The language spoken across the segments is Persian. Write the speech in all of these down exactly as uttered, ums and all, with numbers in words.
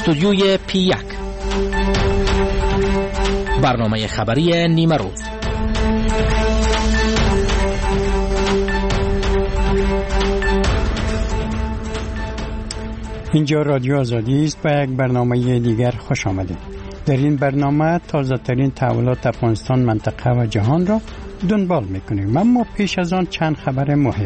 استودیوی پی یک، برنامه خبری نیمه روز. اینجا رادیو آزادی است و یک برنامه دیگر خوش آمدید. در این برنامه تازه ترین تحولات افغانستان، منطقه و جهان را دنبال میکنیم، اما پیش از آن چند خبر مهم.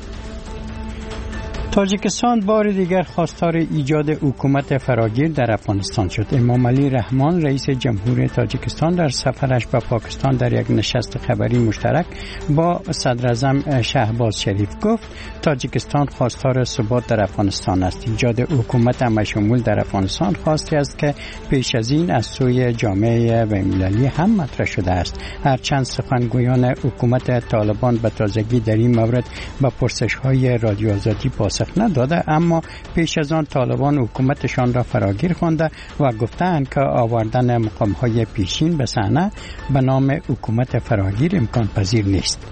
تاجیکستان بار دیگر خواستار ایجاد حکومت فراگیر در افغانستان شد. امام علی رحمان رئیس جمهور تاجیکستان در سفرش به پاکستان در یک نشست خبری مشترک با صدر اعظم شهباز شریف گفت تاجیکستان خواستار ثبات در افغانستان است. ایجاد حکومت همشمول در افغانستان خواستی است که پیش از این از سوی جامعه بین‌المللی هم مطرح شده است. هرچند سخنگویان حکومت طالبان به تازگی در این مورد به پرسش‌های رادیو آزادی پاسخ نداده، اما پیش از آن طالبان حکومتشان را فراگیر خوانده و گفتند که آوردن مقام‌های پیشین به صحنه به نام حکومت فراگیر امکان پذیر نیست.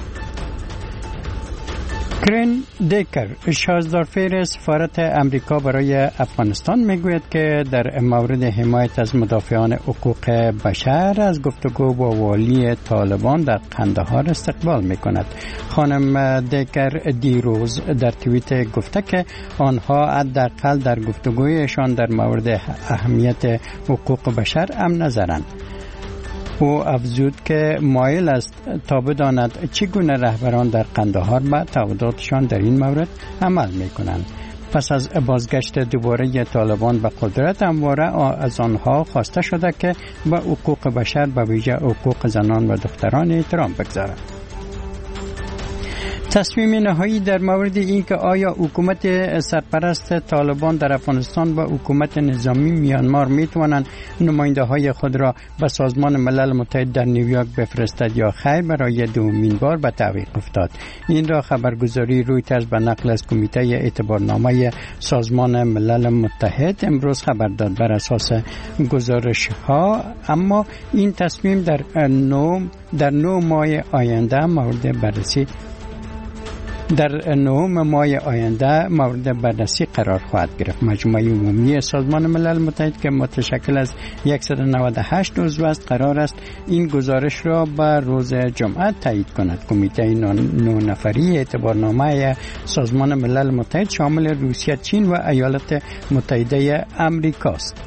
کرین دیکر، شازدارفیر سفارت امریکا برای افغانستان، میگوید که در مورد حمایت از مدافعان حقوق بشر از گفتگو با والی طالبان در قندهار استقبال میکند. خانم دیکر دیروز در توییت گفته که آنها حداقل در گفتگویشان در مورد اهمیت حقوق بشر هم نظرند. او افزود که مایل است تا بداند چگونه رهبران در قندهار به تعهداتشان در این مورد عمل میکنند. پس از بازگشت دوباره طالبان به قدرت، همواره از آنها خواسته شده که به حقوق بشر به ویژه حقوق زنان و دختران احترام بگذارند. تصمیم نهایی در مورد اینکه آیا حکومت سرپرست طالبان در افغانستان و حکومت نظامی میانمار میتوانند نماینده های خود را به سازمان ملل متحد در نیویورک بفرستد یا خیر برای دومین بار به تعویق افتاد. این را خبرگزاری رویترز به نقل از کمیته اعتبارنامه سازمان ملل متحد امروز خبر داد. بر اساس گزارش ها اما این تصمیم در نو در نو ماه آینده مورد بررسی در نهم ماه آینده مورد بررسی قرار خواهد گرفت. مجمع عمومی سازمان ملل متحد که متشکل از صد و نود و هشت عضو است قرار است این گزارش را به روز جمعه تایید کند. کمیته نه نفری اعتبارنامه سازمان ملل متحد شامل روسیه، چین و ایالات متحده آمریکا است.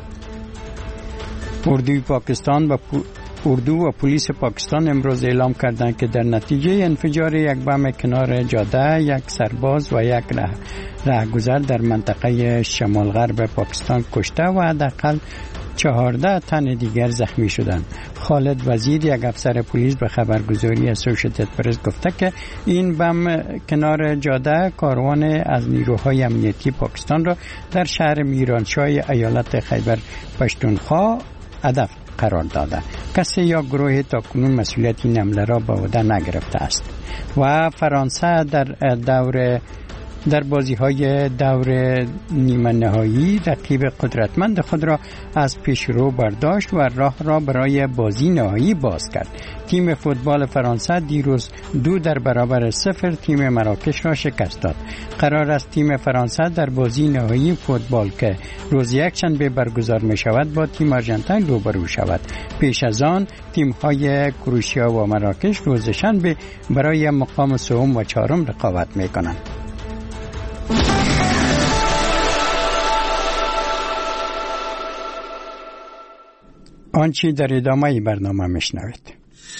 اردوی پاکستان و اردو و پلیس پاکستان امروز اعلام کردند که در نتیجه انفجار یک بم کنار جاده یک سرباز و یک ره رهگذر در منطقه شمال غرب پاکستان کشته و حداقل چهارده تن دیگر زخمی شدند. خالد وزیر، یک افسر پلیس، به خبرگزاری اسوشیتد پرس گفته که این بم کنار جاده کاروان از نیروهای امنیتی پاکستان را در شهر میرانشاه ایالت خیبر پشتونخوا هدف قرار داده. کسی یا گروه تاکنون مسئولیت این حمله را به عهده نگرفته است. و فرانسه در دور در بازی های دور نیمه نهایی رقیب قدرتمند خود را از پیشرو برداشت و راه را برای بازی نهایی باز کرد. تیم فوتبال فرانسه دیروز دو در برابر صفر تیم مراکش را شکست داد. قرار است تیم فرانسه در بازی نهایی فوتبال که روز یکشنبه برگزار می شود با تیم آرژانتین روبرو شود. پیش از آن تیم های کروشیا و مراکش روز شنبه برای مقام سوم و چهارم رقابت می کنند. آنچه در ادامه برنامه میشنوید.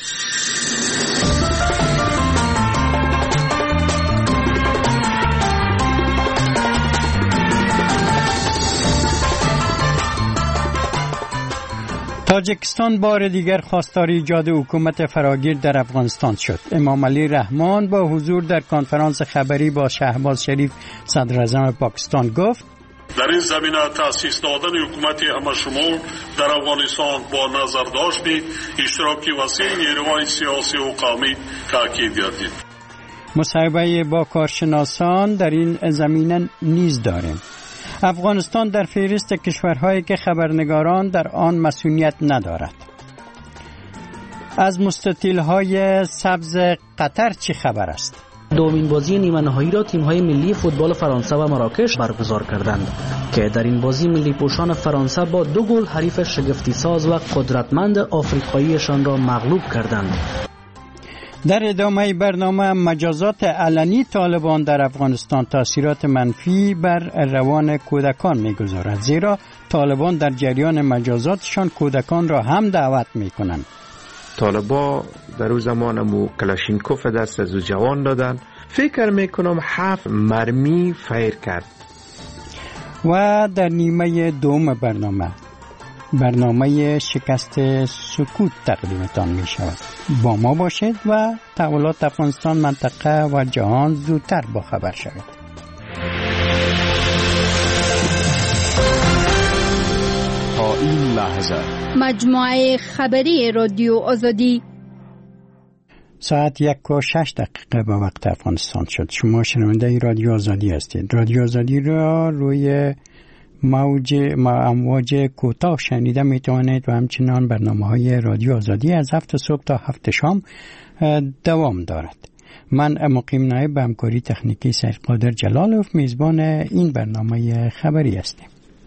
تاجیکستان بار دیگر خواستار ایجاد حکومت فراگیر در افغانستان شد. امام علی رحمان با حضور در کنفرانس خبری با شهباز شریف صدر اعظم پاکستان گفت در این زمینه تأسیس دادن حکومت همشمول در افغانستان با نظر داشت اشتراکی وسیع نیروهای سیاسی و قومی تأکید گردید. مصاحبه با کارشناسان در این زمینه نیز داریم. افغانستان در فهرست کشورهایی که خبرنگاران در آن مسئولیت ندارد. از مستطیل‌های سبز قطر چه خبر است؟ دومین بازی نیمه نهایی را تیم‌های ملی فوتبال فرانسه و مراکش برگزار کردند که که در این بازی ملی پوشان فرانسه با دو گل حریف شگفتی ساز و قدرتمند آفریقاییشان را مغلوب کردند. در ادامه برنامه مجازات علنی طالبان در افغانستان تاثیرات منفی بر روان کودکان می‌گذارد، زیرا طالبان در جریان مجازاتشان کودکان را هم دعوت می‌کنند. طالبا در اون زمان مو کلاشینکوف دست از جوان دادن، فکر میکنم هفت مرمی فیر کرد. و در نیمه دوم برنامه برنامه شکست سکوت تقدیمتان می شود. با ما باشید و تحولات افغانستان، منطقه و جهان زودتر با خبر شوید. تا این لحظه مجموعه خبری رادیو آزادی ساعت یک و شش دقیقه به وقت افغانستان شد. شما شنونده رادیو آزادی هستید. رادیو آزادی را روی موج امواج کوتاه شنیده می توانید و همچنان برنامه های رادیو آزادی از هفت صبح تا هفت شام دوام دارد. من مقیم نایب به همکاری تکنیکی سید قادر جلالوف میزبان این برنامه خبری هستیم.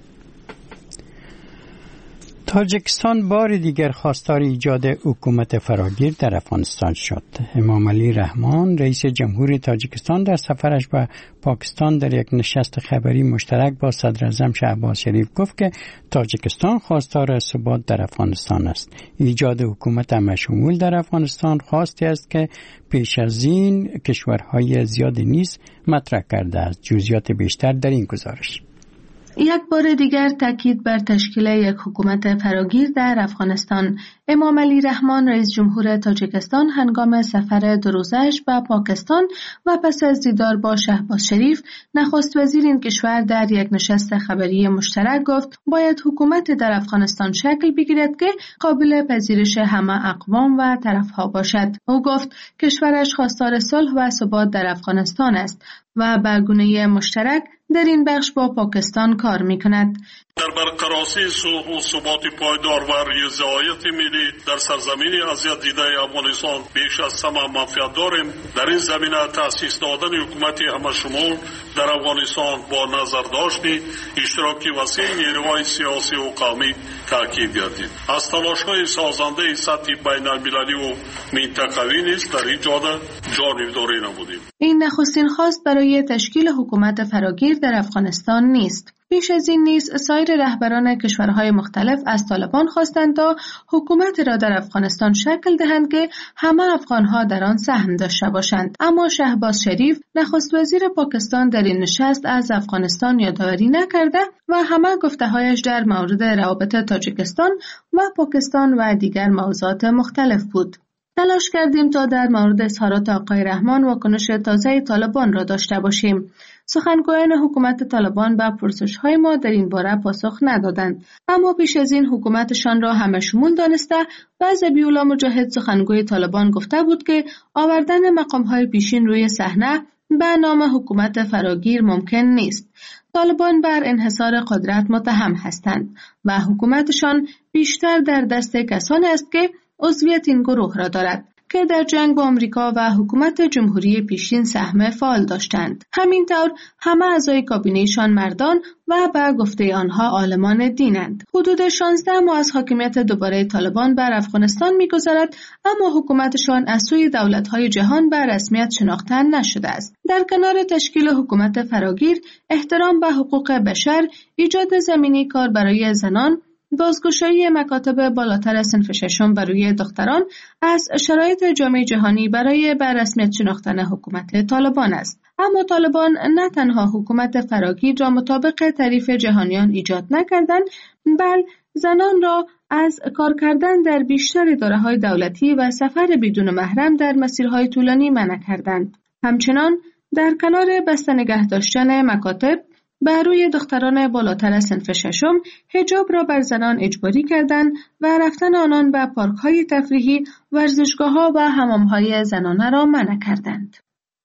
تاجیکستان بار دیگر خواستار ایجاد حکومت فراگیر در افغانستان شد. امام علی رحمان رئیس جمهوری تاجیکستان در سفرش به پاکستان در یک نشست خبری مشترک با صدر اعظم شهباز شریف گفت که تاجیکستان خواستار ثبات در افغانستان است. ایجاد حکومت همشمول در افغانستان خواستی است که پیش از این کشورهای زیادی نیز مطرح کرده است. جزئیات بیشتر در این گزارش. یک بار دیگر تاکید بر تشکیل یک حکومت فراگیر در افغانستان. امام علی رحمان رئیس جمهور تاجیکستان هنگام سفر دو روزش به پاکستان و پس از دیدار با شهباز شریف نخست وزیر این کشور در یک نشست خبری مشترک گفت باید حکومت در افغانستان شکل بگیرد که قابل پذیرش همه اقوام و طرفها باشد. او گفت کشورش خواستار صلح و ثبات در افغانستان است و به گونه مشترک در این بخش با پاکستان کار می‌کند. در برقراری صلح و ثبات پایدار و رضایت ملی در سرزمین اذیت دیده افغانستان بیش از همه منفعت داریم. در این زمینه تأسیس دادن حکومت همشمول در افغانستان با نظر داشتی اشتراکی وسیع نیروهای سیاسی و قومی تاکید گردید. از تلاش‌های سازنده سطح بین‌المللی و منطقوی نیز در این جهت جانبداری نمودیم. این نخستین خواست برای تشکیل حکومت فراگیر در افغانستان نیست. پیش از این نیز سایر رهبران کشورهای مختلف از طالبان خواستند تا حکومت را در افغانستان شکل دهند که همه افغانها در آن سهم داشته باشند. اما شهباز شریف نخست وزیر پاکستان در این نشست از افغانستان یادآوری نکرده و همه گفته‌هایش در مورد روابط تاجیکستان و پاکستان و دیگر موضوعات مختلف بود. تلاش کردیم تا در مورد اظهارات آقای رحمان واکنش تازه طالبان را داشته باشیم. سخنگویان حکومت طالبان به پرسش‌های ما در این باره پاسخ ندادند، اما پیش از این حکومتشان را همشمول دانسته و ذبیح الله مجاهد سخنگوی طالبان گفته بود که آوردن مقام‌های پیشین روی صحنه به نام حکومت فراگیر ممکن نیست. طالبان بر انحصار قدرت متهم هستند و حکومتشان بیشتر در دست کسانی است که عضویت این گروه را دارد که در جنگ با آمریکا و حکومت جمهوری پیشین سهم فعال داشتند. همینطور همه اعضای کابینه‌شان مردان و به گفته آنها عالمان دینند. حدود شانزده ماه از حاکمیت دوباره طالبان بر افغانستان می‌گذرد، اما حکومتشان از سوی دولت‌های جهان به رسمیت شناخته نشده است. در کنار تشکیل حکومت فراگیر، احترام به حقوق بشر، ایجاد زمینه کار برای زنان، بازگشایی مکاتب بالاتر صنف ششم برای دختران از شرایط جامعه جهانی برای به رسمیت شناختن حکومت طالبان است. اما طالبان نه تنها حکومت فراگیر را مطابق تعریف جهانیان ایجاد نکردند، بل زنان را از کار کردن در بیشتر اداره‌های دولتی و سفر بدون محرم در مسیرهای طولانی منع کردند. همچنان در کنار بسته نگه داشتن مکاتب، بر روی دختران بالاتر از صنف ششم حجاب را بر زنان اجباری کردند و رفتن آنان به پارک‌های تفریحی، ورزشگاه‌ها و حمام‌های زنانه را منع کردند.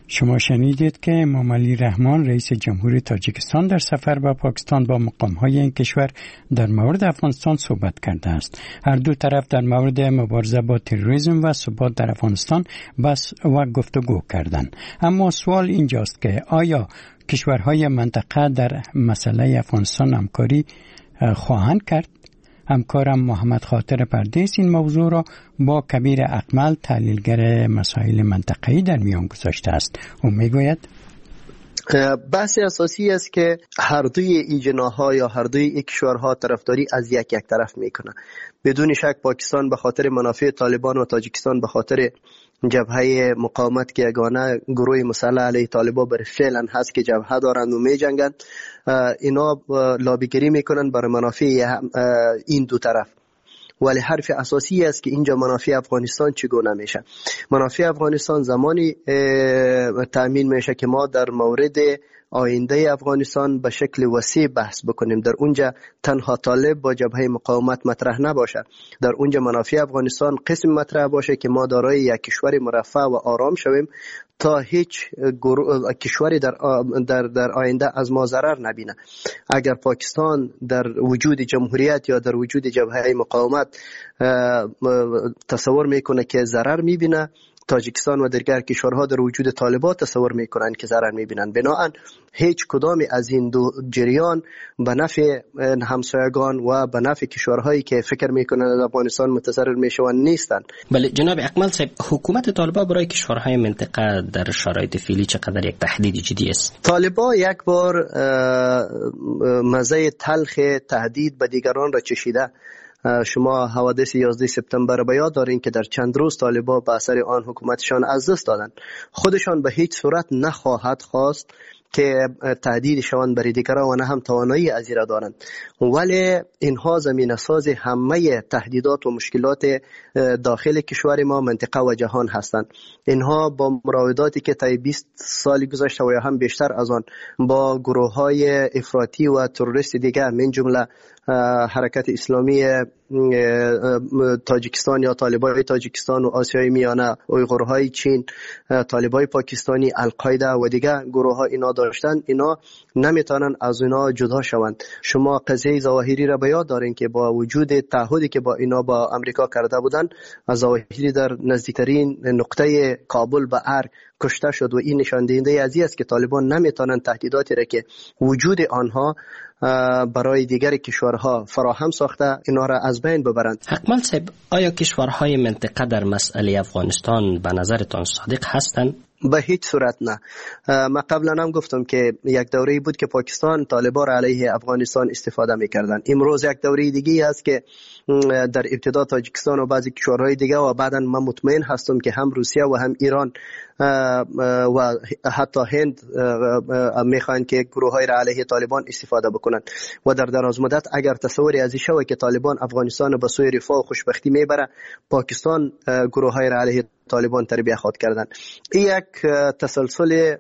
شما شنیدید که امام علی رحمان رئیس جمهوری تاجیکستان در سفر به پاکستان با مقام‌های این کشور در مورد افغانستان صحبت کرده است. هر دو طرف در مورد مبارزه با تروریسم و ثبات در افغانستان بحث و گفتگو کردند. اما سوال اینجاست که آیا کشورهای منطقه در مسئله افغانستان همکاری خواهند کرد؟ همکارم محمد خاطر پردیس این موضوع را با کبیر اکمل تحلیلگر مسائل منطقه‌ای در میان گذاشته است. او میگوید بحث اساسی است که هر دوی این جناح‌ها یا هر دوی این کشورها طرفداری از یک یک طرف میکنه. بدون شک پاکستان به خاطر منافع طالبان و تاجیکستان به خاطر جبهه مقاومت که یگانه گروه مسلح علیه طالبان بر فعلا هست که جبهه دارند و می جنگند، اینا لابیگری میکنن برای منافع این دو طرف. ولی حرف اساسی است که اینجا منافع افغانستان چگونه میشه. منافع افغانستان زمانی تأمین میشه که ما در مورد آینده افغانستان به شکل وسیع بحث بکنیم. در اونجا تنها طالب با جبهه مقاومت مطرح نباشه، در اونجا منافع افغانستان قسم مطرح باشه که ما دارای یک کشور مرفه و آرام شویم تا هیچ کشوری در, در, در آینده از ما ضرر نبینه. اگر پاکستان در وجود جمهوریت یا در وجود جبهه مقاومت تصور میکنه که ضرر میبینه، تاجیکستان و دیگر کشورها در وجود طالبان تصور میکنن که ضرر میبینن. بنابراین هیچ کدامی از این دو جریان به نفع همسایگان و به نفع کشورهایی که فکر میکنن از افغانستان متضرر میشوند نیستن. بله جناب اکمل صاحب، حکومت طالبان برای کشورهای منطقه در شرایط فعلی چقدر یک تهدید جدی است؟ طالبان یک بار مزه تلخ تهدید به دیگران را چشیده. شما حوادث یازده سپتامبر به یاد دارین که در چند روز طالبان به اثر آن حکومتشان از دست دادند. خودشان به هیچ صورت نخواهد خواست که تهدید شوند برای دیگران و نه هم توانایی از این را دارند، ولی اینها زمینه ساز همه تهدیدات و مشکلات داخل کشور ما، منطقه و جهان هستند. اینها با مراوداتی که طی بیست سال گذشته و یا هم بیشتر از آن با گروه های افراطی و تروریست دیگر من جمله حرکت اسلامی تاجیکستان یا طالبان تاجیکستان و آسیای میانه، اویغورهای چین، طالبان پاکستانی، القاعده و دیگر گروه ها اینا داشتن، اینا نمیتونن از اینا جدا شوند. شما قضیه ظواهری را به یاد دارین که با وجود تعهدی که با اینا با امریکا کرده بودن، از ظواهری در نزدیکترین نقطه کابل به ار کشته شد و این نشان دهنده از این است که طالبان نمیتونن تهدیداتی را که وجود آنها برای دیگر کشورها فراهم ساخته اینا را از بین ببرند. اکمل صاحب، آیا کشورهای منطقه در مسئله افغانستان به نظرتان صادق هستند؟ به هیچ صورت نه. من قبلا هم گفتم که یک دوره‌ای بود که پاکستان طالبان علیه افغانستان استفاده می‌کردند. امروز یک دوره دیگه است که در ابتدا تاجیکستان و بعضی کشورهای دیگه و بعداً من مطمئن هستم که هم روسیه و هم ایران و حتی هند میخوان که گروه‌های علیه طالبان استفاده بکنند و در دراز مدت اگر تصوری از این شوه که طالبان افغانستان به سوی رفاه و خوشبختی میبره، پاکستان گروه‌های علیه طالبان تربیه خود کردن. این یک تسلسل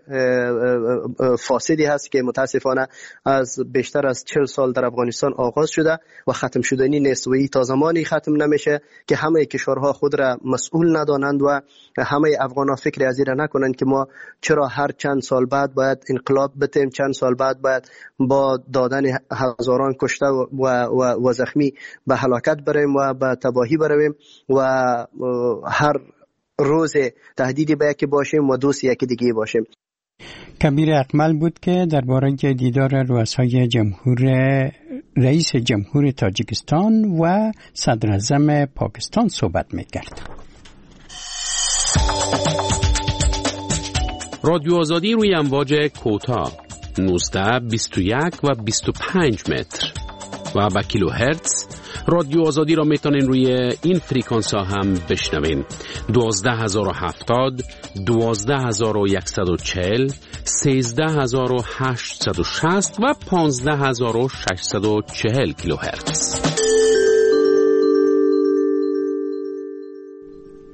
فاسدی هست که متاسفانه از بیشتر از چهل سال در افغانستان آغاز شده و ختم شدنی نیست و این تا زمانی ختم نمیشه که همه کشورها خود را مسئول ندانند و همه افغان‌ها فکر از این نکنند که ما چرا هر چند سال بعد باید انقلاب بتیم، چند سال بعد باید با دادن هزاران کشته و, و, و زخمی به هلاکت بریم و به تباهی برویم و هر روز تهدیدی به یکی باشیم و دوست یکی دیگه باشیم. کبیر اکمل بود که درباره دیدار رؤسای جمهور رئیس جمهور تاجیکستان و صدر اعظم پاکستان صحبت می‌کرد. رادیو آزادی روی امواج کوتاه نوزده، بیست و یک و بیست و پنج متر و با کیلو هرتز. رادیو آزادی را میتونین روی این فریکانس ها هم بشنوین: دوازده هزار و هفتاد، دوازده هزار و یکصد و چهل، سیزده هزار و هشتصد و شصت و پانزده هزار و ششصد و چهل کیلو هرتز.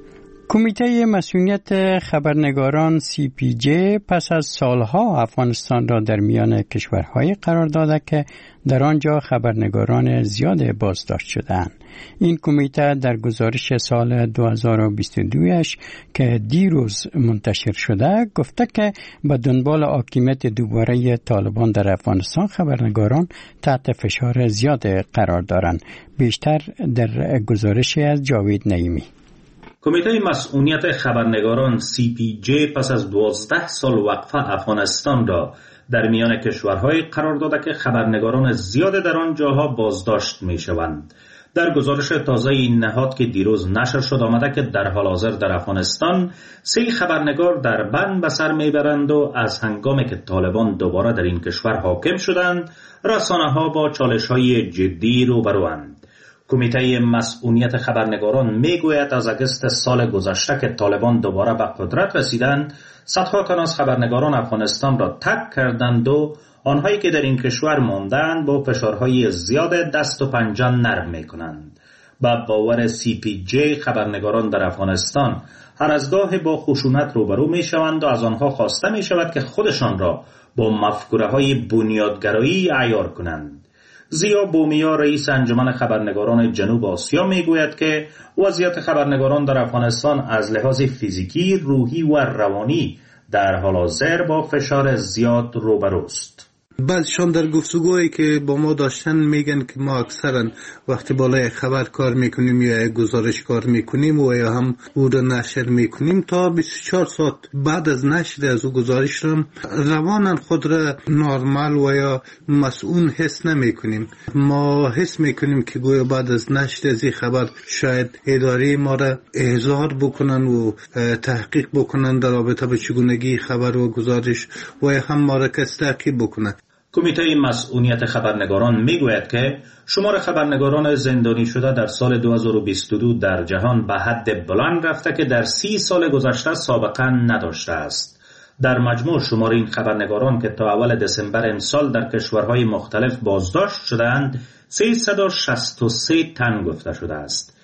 کمیته مسئولیت خبرنگاران سی پی جی پس از سالها افغانستان را در میان کشورهای قرار داده که در آنجا خبرنگاران زیاد بازداشت شدند. این کمیته در گزارش سال دو هزار و بیست و دو که دیروز منتشر شده گفته که به دنبال حاکمیت دوباره طالبان در افغانستان خبرنگاران تحت فشار زیاد قرار دارند. بیشتر در گزارش از جاوید نعیمی. کمیته مسئولیت خبرنگاران سی پی جی پس از دوازده سال وقفه افغانستان را در میان کشورهای قرار داده که خبرنگاران زیاد در آن جاها بازداشت می شوند. در گزارش تازه این نهاد که دیروز نشر شد آمده که در حال حاضر در افغانستان سه خبرنگار در بند به سر میبرند و از هنگامی که طالبان دوباره در این کشور حاکم شدند رسانه ها با چالش های جدی روبروند. کمیته مسئولیت خبرنگاران میگوید از اگست سال گذشته که طالبان دوباره به قدرت رسیدند صدها تن از خبرنگاران افغانستان را ترک کردند و آنهایی که در این کشور ماندند با فشارهای زیاد دست و پنجه نرم میکنند. با باور سی پی جی خبرنگاران در افغانستان هر از گاه با خشونت روبرو میشوند و از آنها خواسته میشود که خودشان را با مفکوره های بنیادگرایی عیار کنند. زیا بومیا رئیس انجمن خبرنگاران جنوب آسیا میگوید که وضعیت خبرنگاران در افغانستان از لحاظ فیزیکی، روحی و روانی در حال حاضر با فشار زیاد روبروست. بعضشان در گفتگوهایی که با ما داشتن میگن که ما اکثرا وقتی بالای خبر کار میکنیم یا گزارش کار میکنیم و یا هم او را نشر میکنیم تا بیست و چهار ساعت بعد از نشر از او گزارش را روانن خود را نرمال و یا مسئول حس نمیکنیم. ما حس میکنیم که گویا بعد از نشر از این خبر شاید اداره ما را احضار بکنن و تحقیق بکنن در رابطه با چگونگی خبر و گزارش و یا هم ما را تعقیب بکنن. کمیته مسئولیت خبرنگاران میگوید که شمار خبرنگاران زندانی شده در سال دو هزار و بیست و دو در جهان به حد بلند رفته که در سی سال گذشته سابقه نداشته است. در مجموع شمار این خبرنگاران که تا اول دسامبر امسال در کشورهای مختلف بازداشت شدند سیصد و شصت و سه تن گفته شده است.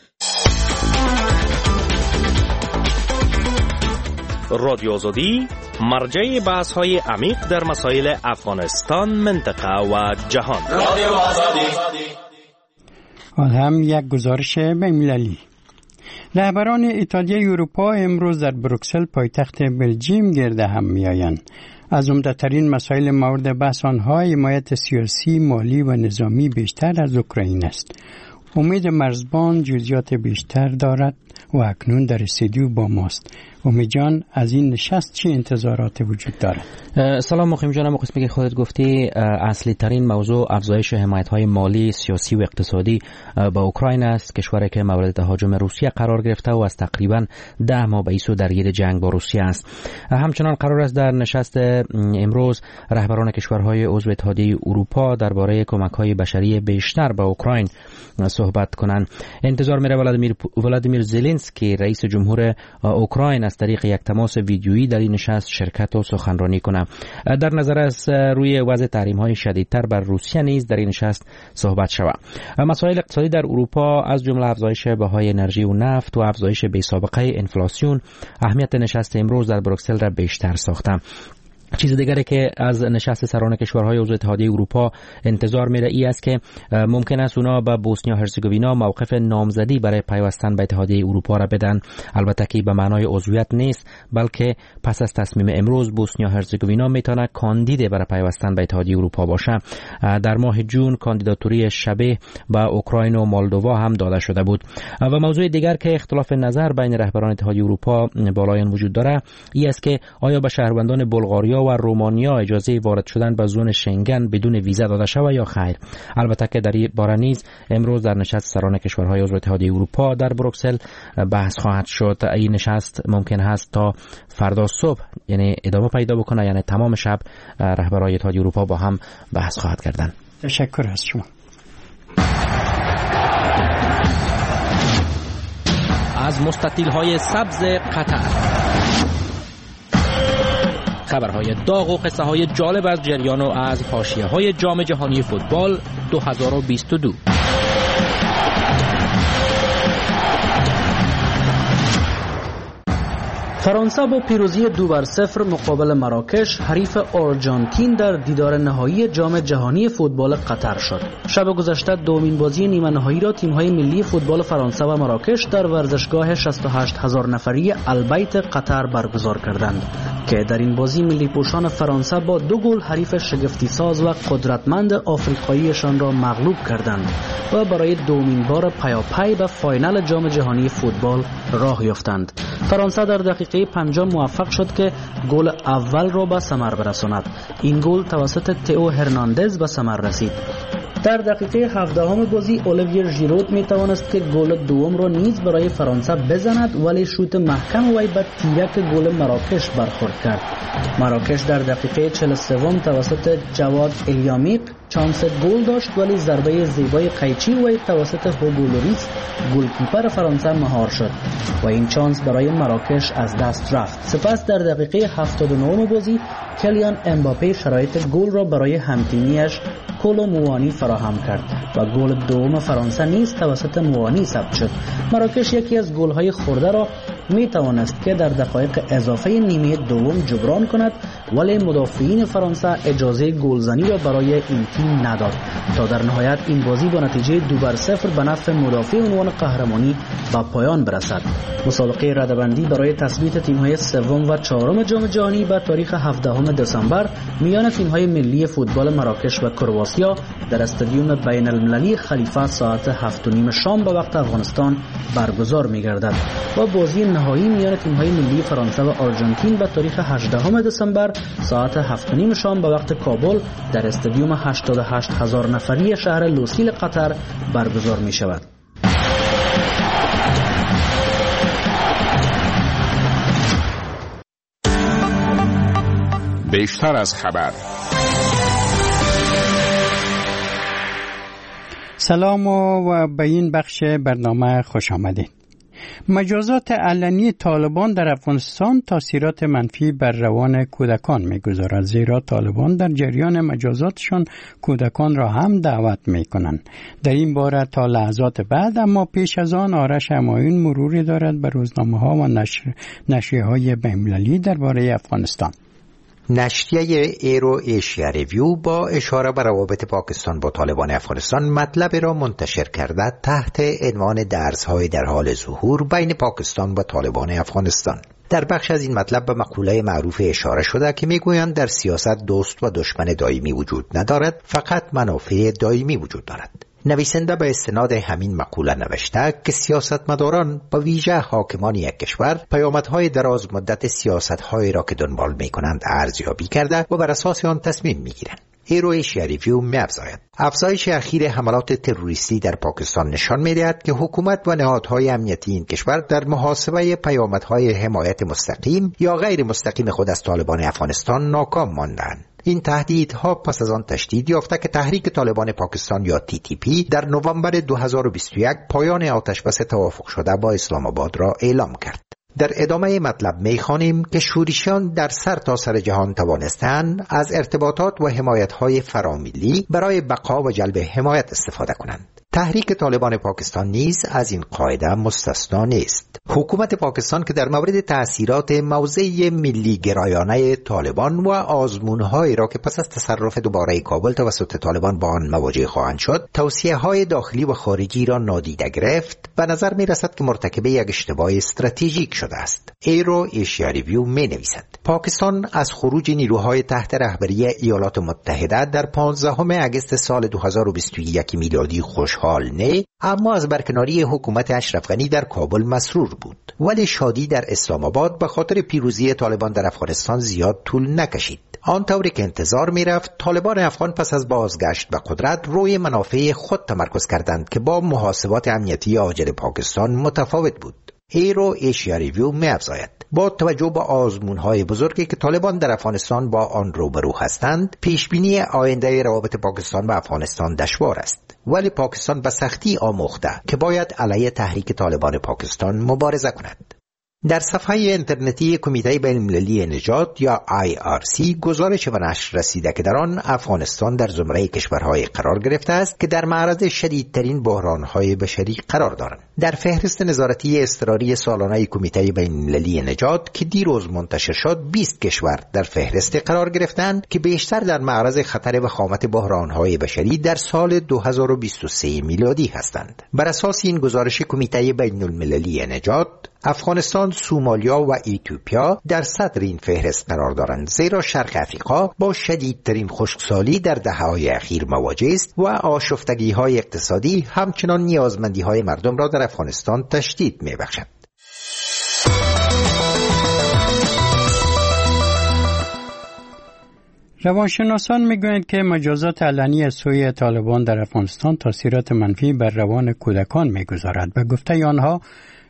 رادیو آزادی مرجع بحث های عمیق در مسائل افغانستان، منطقه و جهان. رادیو آزادی. حال هم یک گزارش بین‌المللی. رهبران اتحادیه اروپا امروز در بروکسل پایتخت بلژیم گرد هم میآیند. از عمده‌ترین مسائل مورد بحث آنها حمایت سیاسی، مالی و نظامی بیشتر از اوکراین است. امید مرزبان جزئیات بیشتر دارد و اکنون در استودیو با ماست. امید جان، از این نشست چه انتظاراتی وجود دارد؟ سلام مخیم جانم. قسمی که خودت گفتی اصلی ترین موضوع افزایش حمایت های مالی، سیاسی و اقتصادی با اوکراین است، کشوری که مورد تهاجم روسیه قرار گرفته و از تقریبا ده ماه بیسو درگیر جنگ با روسیه است. همچنان قرار است در نشست امروز رهبران کشورهای عضو اتحادیه اروپا درباره کمک های بشری بیشتر به اوکراین صحبت کنند. انتظار میره ولادیمیر ولادیمیر زلنسکی رئیس جمهور اوکراین از طریق یک تماس ویدیویی در این نشست شرکت و سخنرانی کنه. در نظر است روی وضع تحریم‌های شدیدتر بر روسیه نیز در این نشست صحبت شود. مسائل اقتصادی در اروپا از جمله افزایش بهای انرژی و نفت و افزایش بی‌سابقه انفلاسیون اهمیت نشست امروز در بروکسل را بیشتر ساخته. چیز دیگری که از نشست سران کشورهای عضو اتحادیه اروپا انتظار میره ای است که ممکن است اونا به بوسنیا هرزگوینا موقف نامزدی برای پیوستن به اتحادیه اروپا را بدن. البته که به معنای عضویت نیست، بلکه پس از تصمیم امروز بوسنیا هرزگوینا میتونه کاندید برای پیوستن به اتحادیه اروپا باشه. در ماه جون کاندیداتوری شبیه به اوکراین و مولدووا هم داده شده بود. و موضوع دیگر که اختلاف نظر بین رهبران اتحادیه اروپا بالایان وجود داره ای است که آیا به شهروندان بلغاریا و رومانیا اجازه وارد شدن به زون شنگن بدون ویزا داده شود یا خیر. البته که در این باره نیز امروز در نشست سران کشورهای عضو اتحادیه اروپا در بروکسل بحث خواهد شد. این نشست ممکن است تا فردا صبح یعنی ادامه پیدا بکنه، یعنی تمام شب رهبران اتحادیه اروپا با هم بحث خواهد کردن. تشکر از شما. از مستطیل های سبز قطر خبرهای داغ و قصه های جالب از جریان و از حاشیه های جام جهانی فوتبال دو هزار و بیست و دو. فرانسه با پیروزی دو بر صفر مقابل مراکش حریف آرژانتین در دیدار نهایی جام جهانی فوتبال قطر شد. شب گذشته دومین بازی نیمه نهایی را تیم‌های ملی فوتبال فرانسه و مراکش در ورزشگاه شصت و هشت هزار نفری البیت قطر برگزار کردند که در این بازی ملی پوشان فرانسه با دو گل حریف شگفتی ساز و قدرتمند آفریقاییشان را مغلوب کردند و برای دومین بار پیاپی به فاینال جام جهانی فوتبال راه یافتند. فرانسه در دقیقه پنجم موفق شد که گل اول را به ثمر برساند. این گل توسط تئو هرناندز به ثمر رسید. در دقیقه هفدهم بازی الیویر ژیرود می توانست که گل دوم را نیز برای فرانسه بزند، ولی شوت محکم وی به تیرک گل مراکش برخورد کرد. مراکش در دقیقه چهل و سوم توسط جواد الیامیق چانس گل داشت، ولی ضربه زیبای قیچی وی توسط هوگو لوریس گلکیپر فرانسه مهار شد و این چانس برای مراکش از دست رفت. سپس در دقیقه هفتاد و نه بازی کلیان امباپه شرایط گل را برای همتیمیش کولو موانی فراهم کرد و گل دوم فرانسه نیز توسط موانی ثبت شد. مراکش یکی از گل‌های خورده را می توانست که در دقایق اضافه نیمه دوم جبران کند، ولی مدافعین فرانسه اجازه گلزنی را برای این تیم نداد تا در نهایت این بازی با نتیجه دو بر صفر به نفع مدافع عنوان قهرمانی به پایان برسد. مسابقه رده‌بندی برای تثبیت تیم‌های سوم و چهارم جام جهانی به تاریخ هفدهم دسامبر میان تیم‌های ملی فوتبال مراکش و کرواتیا در استادیوم بین المللی خلیفه ساعت هفت و نیم شام به وقت افغانستان برگزار می‌گردد و بازی نهایی میان تیم‌های ملی فرانسه و آرژانتین به تاریخ هجدهم دسامبر ساعت هفت و نیم شام به وقت کابل در استادیوم هشتاد و هشت هزار نفری شهر لوسیل قطر برگزار می‌شود. بیشتر از خبر. سلام و به این بخش برنامه خوش آمدید. مجازات علنی طالبان در افغانستان تاثیرات منفی بر روان کودکان می‌گذارد، زیرا طالبان در جریان مجازاتشان کودکان را هم دعوت می‌کنند. در این باره تا لحظات بعد، اما پیش از آن آرش همایون مروری دارد بر روزنامه‌ها و نشر نشریه‌های بین‌المللی درباره افغانستان. نشریه ایرو ایشیا ریویو با اشاره به روابط پاکستان با طالبان افغانستان مطلب را منتشر کرده تحت عنوان درس‌های در حال ظهور بین پاکستان و طالبان افغانستان. در بخش از این مطلب به مقوله معروف اشاره شده که میگویند در سیاست دوست و دشمن دائمی وجود ندارد، فقط منافع دائمی وجود دارد. نویسنده به استناد همین مقوله نوشته که سیاستمداران با ویژه حاکمان یک کشور پیامدهای دراز مدت سیاست‌هایی را که دنبال می‌کنند ارزیابی کرده و بر اساس آن تصمیم می‌گیرند. ایرو ایشیا ریویو می‌افزاید افزایش اخیر حملات تروریستی در پاکستان نشان می‌دهد که حکومت و نهادهای امنیتی این کشور در محاسبه پیامدهای حمایت مستقیم یا غیر مستقیم خود از طالبان افغانستان ناکام ماندند. این تهدیدها پس از آن تشدید یافته که تحریک طالبان پاکستان یا تی تی پی در نوامبر دو هزار و بیست و یک پایان آتشبس توافق شده با اسلام آباد را اعلام کرد. در ادامه مطلب می‌خوانیم که شورشیان در سر تا سر جهان توانستند از ارتباطات و حمایت‌های فراملی برای بقا و جلب حمایت استفاده کنند. تحریک طالبان پاکستان نیز از این قاعده مستثنا نیست. حکومت پاکستان که در مورد تأثیرات موضع ملی گرایانه طالبان و آزمون‌هایی را که پس از تصرف دوباره کابل توسط طالبان با آن مواجه خواهند شد، توصیه‌های داخلی و خارجی را نادیده گرفت، به نظر می‌رسد که مرتکب یک اشتباه استراتژیک شده است. ایرو ایشیا ریویو می‌نویسد پاکستان از خروج نیروهای تحت رهبری ایالات متحده در پانزدهم اگست سال دو هزار و بیست و یک میلادی خوشحال نه، اما از برکناری حکومت اشرف غنی در کابل مسرور بود. ولی شادی در اسلام آباد به خاطر پیروزی طالبان در افغانستان زیاد طول نکشید. آنطوری که انتظار می‌رفت، طالبان افغان پس از بازگشت به قدرت روی منافع خود تمرکز کردند که با محاسبات امنیتی عاجل پاکستان متفاوت بود. ایرو ایشیا ریویو می‌افزاید با توجه به آزمون‌های بزرگی که طالبان در افغانستان با آن روبرو هستند، پیشبینی آینده روابط پاکستان و افغانستان دشوار است. ولی پاکستان به سختی آموخته که باید علیه تحریک طالبان پاکستان مبارزه کند. در صفحه اینترنتی کمیته بین المللی نجات یا آی آر سی گزارش به نشر رسیده که در آن افغانستان در زمره کشورهای قرار گرفته است که در معرض شدیدترین بحرانهای بشری قرار دارند. در فهرست نظارتی اضطراری سالانه کمیته بین المللی نجات که دیروز منتشر شد، بیست کشور در فهرست قرار گرفتند که بیشتر در معرض خطر وخامت بحرانهای بشری در سال دو هزار و بیست و سه میلادی هستند. بر اساس این گزارش کمیته بین المللی نجات، افغانستان، سومالیا و ایتیوپیا در صدر این فهرست قرار دارند، زیرا شرق افریقا با شدیدترین خشکسالی در دهه‌های اخیر مواجه است و آشفتگی‌های اقتصادی همچنان نیازمندی‌های مردم را در افغانستان تشدید می‌بخشد. روانشناسان میگویند که مجازات علنی از سوی طالبان در افغانستان تاثیرات منفی بر روان کودکان می‌گذارد و گفته آنها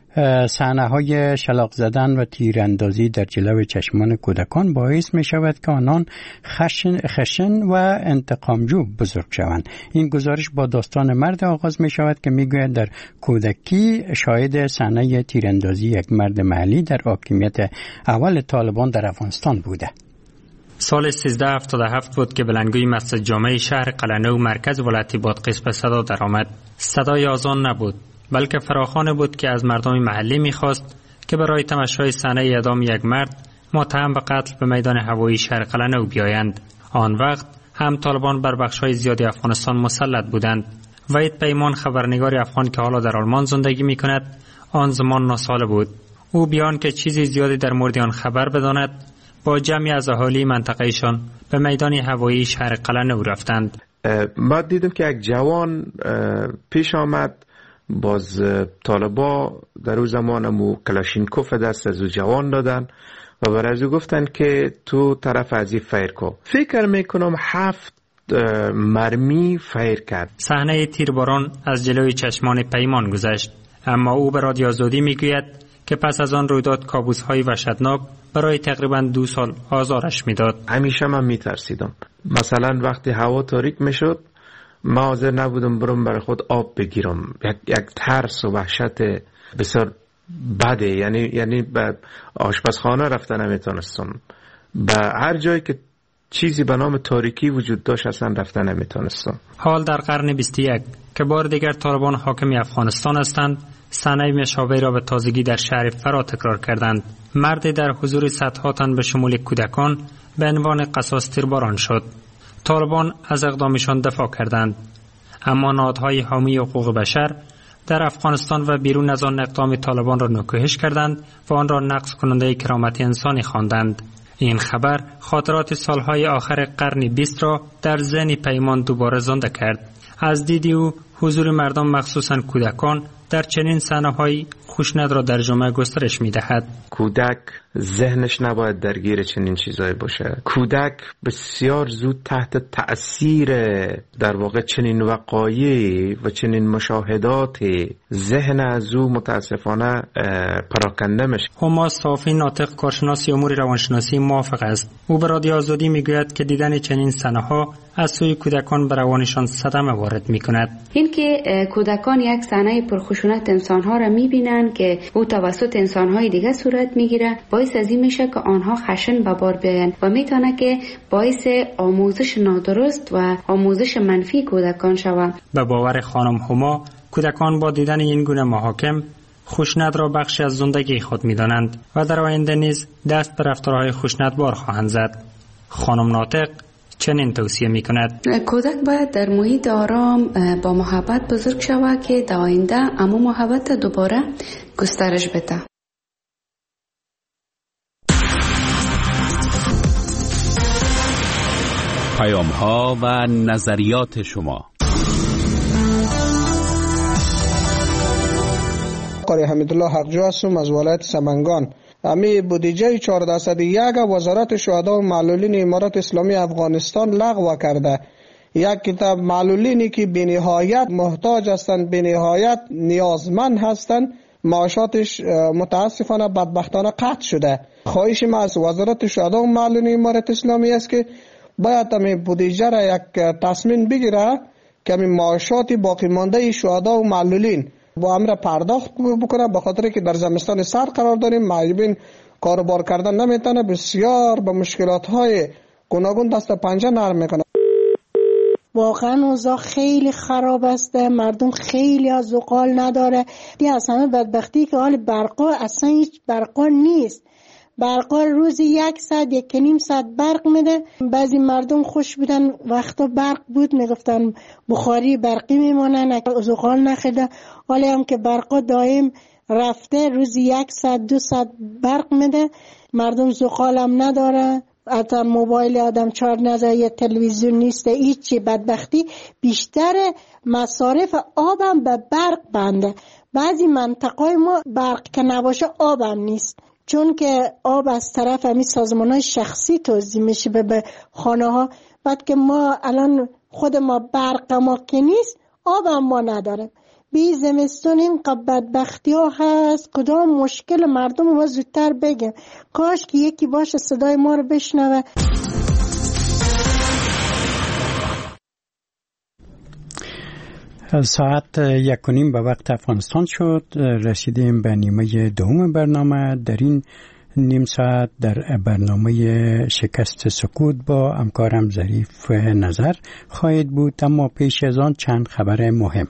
صحنه‌های شلاق زدن و تیراندازی در جلو چشمان کودکان باعث می شود که آنان خشن, خشن و انتقامجو بزرگ شوند. این گزارش با داستان مرد آغاز می شود که می گوید در کودکی شاهد صحنه تیراندازی یک مرد محلی در حاکمیت اول طالبان در افغانستان بوده. سال سیزده هفتاد و هفت بود که بلندگوی مسجد جامع شهر قلعه‌نو مرکز ولایت بادغیس به صدا درآمد. صدای آذان نبود، بلکه فراخوان بود که از مردم محلی می‌خواست که برای تماشای صحنه اعدام یک مرد متهم به قتل به میدان هوایی شهر قلعه‌نو بیایند. آن وقت هم طالبان بر بخش‌های زیادی افغانستان مسلط بودند. وحید پیمان، خبرنگار افغان که حالا در آلمان زندگی می‌کند، آن زمان نه ساله بود. او بیان که چیزی زیادی در مورد آن خبر بداند، با جمعی از اهالی منطقه‌شان به میدان هوایی شهر قلعه‌نو رفتند. ما دیدم که یک جوان پیش آمد، باز طالبا در اون زمان مو کلاشینکوف دست از او جوان دادن و برای او گفتن که تو طرف از این فیر کو. فکر میکنم هفت مرمی فیر کرد. صحنه تیرباران از جلوی چشمان پیمان گذشت، اما او به رادیو آزادی میگوید که پس از آن رویداد کابوس‌های وحشتناک برای تقریبا دو سال آزارش میداد. همیشه من میترسیدم. مثلا وقتی هوا تاریک میشد، ما حاضر نبودم برم برای خود آب بگیرم. یک, یک ترس و وحشت بسیار بده. یعنی یعنی به آشپزخانه رفتن نمیتونستم. به هر جایی که چیزی به نام تاریکی وجود داشت اصلا رفتن نمیتونستم. حال در قرن بیست و یک که بار دیگر طالبان حاکم افغانستان هستند، صحنه مشابهی را به تازگی در شهر فرا تکرار کردند. مردی در حضور صدها تن به شمول کودکان به عنوان قصاص تیرباران شد. طالبان از اقدامشان دفاع کردند، اما نهادهای حامی حقوق بشر در افغانستان و بیرون از آن اقدام طالبان را نکوهش کردند و آن را نقض کننده کرامت انسانی خواندند. این خبر خاطرات سالهای آخر قرن بیست را در ذهن پیمان دوباره زنده کرد. از دید او حضور مردم مخصوصاً کودکان در چنین صحنه‌های خشونت را در جامعه گسترش می‌دهد. کودک ذهنش نباید درگیر چنین چیزایی باشه. کودک بسیار زود تحت تأثیر در واقع چنین وقایع و چنین مشاهدات ذهن از او متاسفانه پراکنده میشه. هما صافی، ناطق کارشناس امور روانشناسی، موافق است. او به رادیو آزادی میگوید که دیدن چنین صحنه‌ها از سوی کودکان بر روانشان صدمه وارد می‌کند. این که کودکان یک صحنه پرخشونت انسان‌ها را می‌بینند که او توسط انسان‌های دیگه صورت می‌گیره، باعث از این میشه که آنها خشن به بار بیایند و میتونه که باعث آموزش نادرست و آموزش منفی کودکان شود. به باور خانم هما، کودکان با دیدن این گونه محاکم خشونت را بخشی از زندگی خود می‌دانند و در آینده نیز دست به رفتارهای خشونتبار خواهند زد. خانم ناطق چنین توصیه می‌کند: کودک باید در محیط آرام با محبت بزرگ شود که در آینده اما محبت دوباره گسترش بده. پیام‌ها و نظریات شما. قاری حمیدالله حقجو هستم از ولایت سمنگان. امی بودجه چهار درصد یک وزارت شهدا و معلولین امارات اسلامی افغانستان لغو کرده. یک کتاب معلولینی که به نهایت محتاج هستند، به نهایت نیازمند هستند، معاشاتش متاسفانه بدبختانه قطع شده. خواهش ما از وزارت شهدا و معلولین امارات اسلامی است که باید امی بودجه را یک تصمیم بگیره که امی معاشات باقی مانده شهدا و معلولین با امر پرداخت بکنه، به خاطر که در زمستان سرد قرار داریم، معیبین کاروبار کردن نمیتونه، بسیار به مشکلات های گوناگون دست و پنجه نرم میکنه. واقعا اوضاع خیلی خراب است، مردم خیلی از زغال نداره. دی از همه بدبختی که حال برقا اصلا هیچ برقا نیست. برقا روزی یک ساعت یک نیم ساعت برق میده. بعضی مردم خوش بودن وقتا برق بود میگفتن بخاری برقی میمونن، زغال نخیده. حالی هم که برقا دائم رفته، روزی یک ساعت دو ساعت برق میده، مردم زغال هم نداره. حتی موبایل آدم چارج نداره، یه تلویزیون نیست، هیچی. بدبختی بیشتر مصارف آبم به برق بنده. بعضی منطقه ما برق که نباشه آبم نیست، چون که آب از طرف همین سازمان‌های شخصی توزیع میشه به خانه ها. بعد که ما الان خود ما برق ما که نیست، آبم ما نداره. بی زمستون این بدبختی ها هست. کدام مشکل مردم ما زودتر بگم، کاش که یکی باشه صدای ما رو بشنوه. ساعت یک و نیم به وقت افغانستان شد. رسیدیم به نیمه دوم برنامه. در این نیم ساعت در برنامه شکست سکوت با همکارم ظریف نظر خواهید بود، اما پیش از آن چند خبر مهم.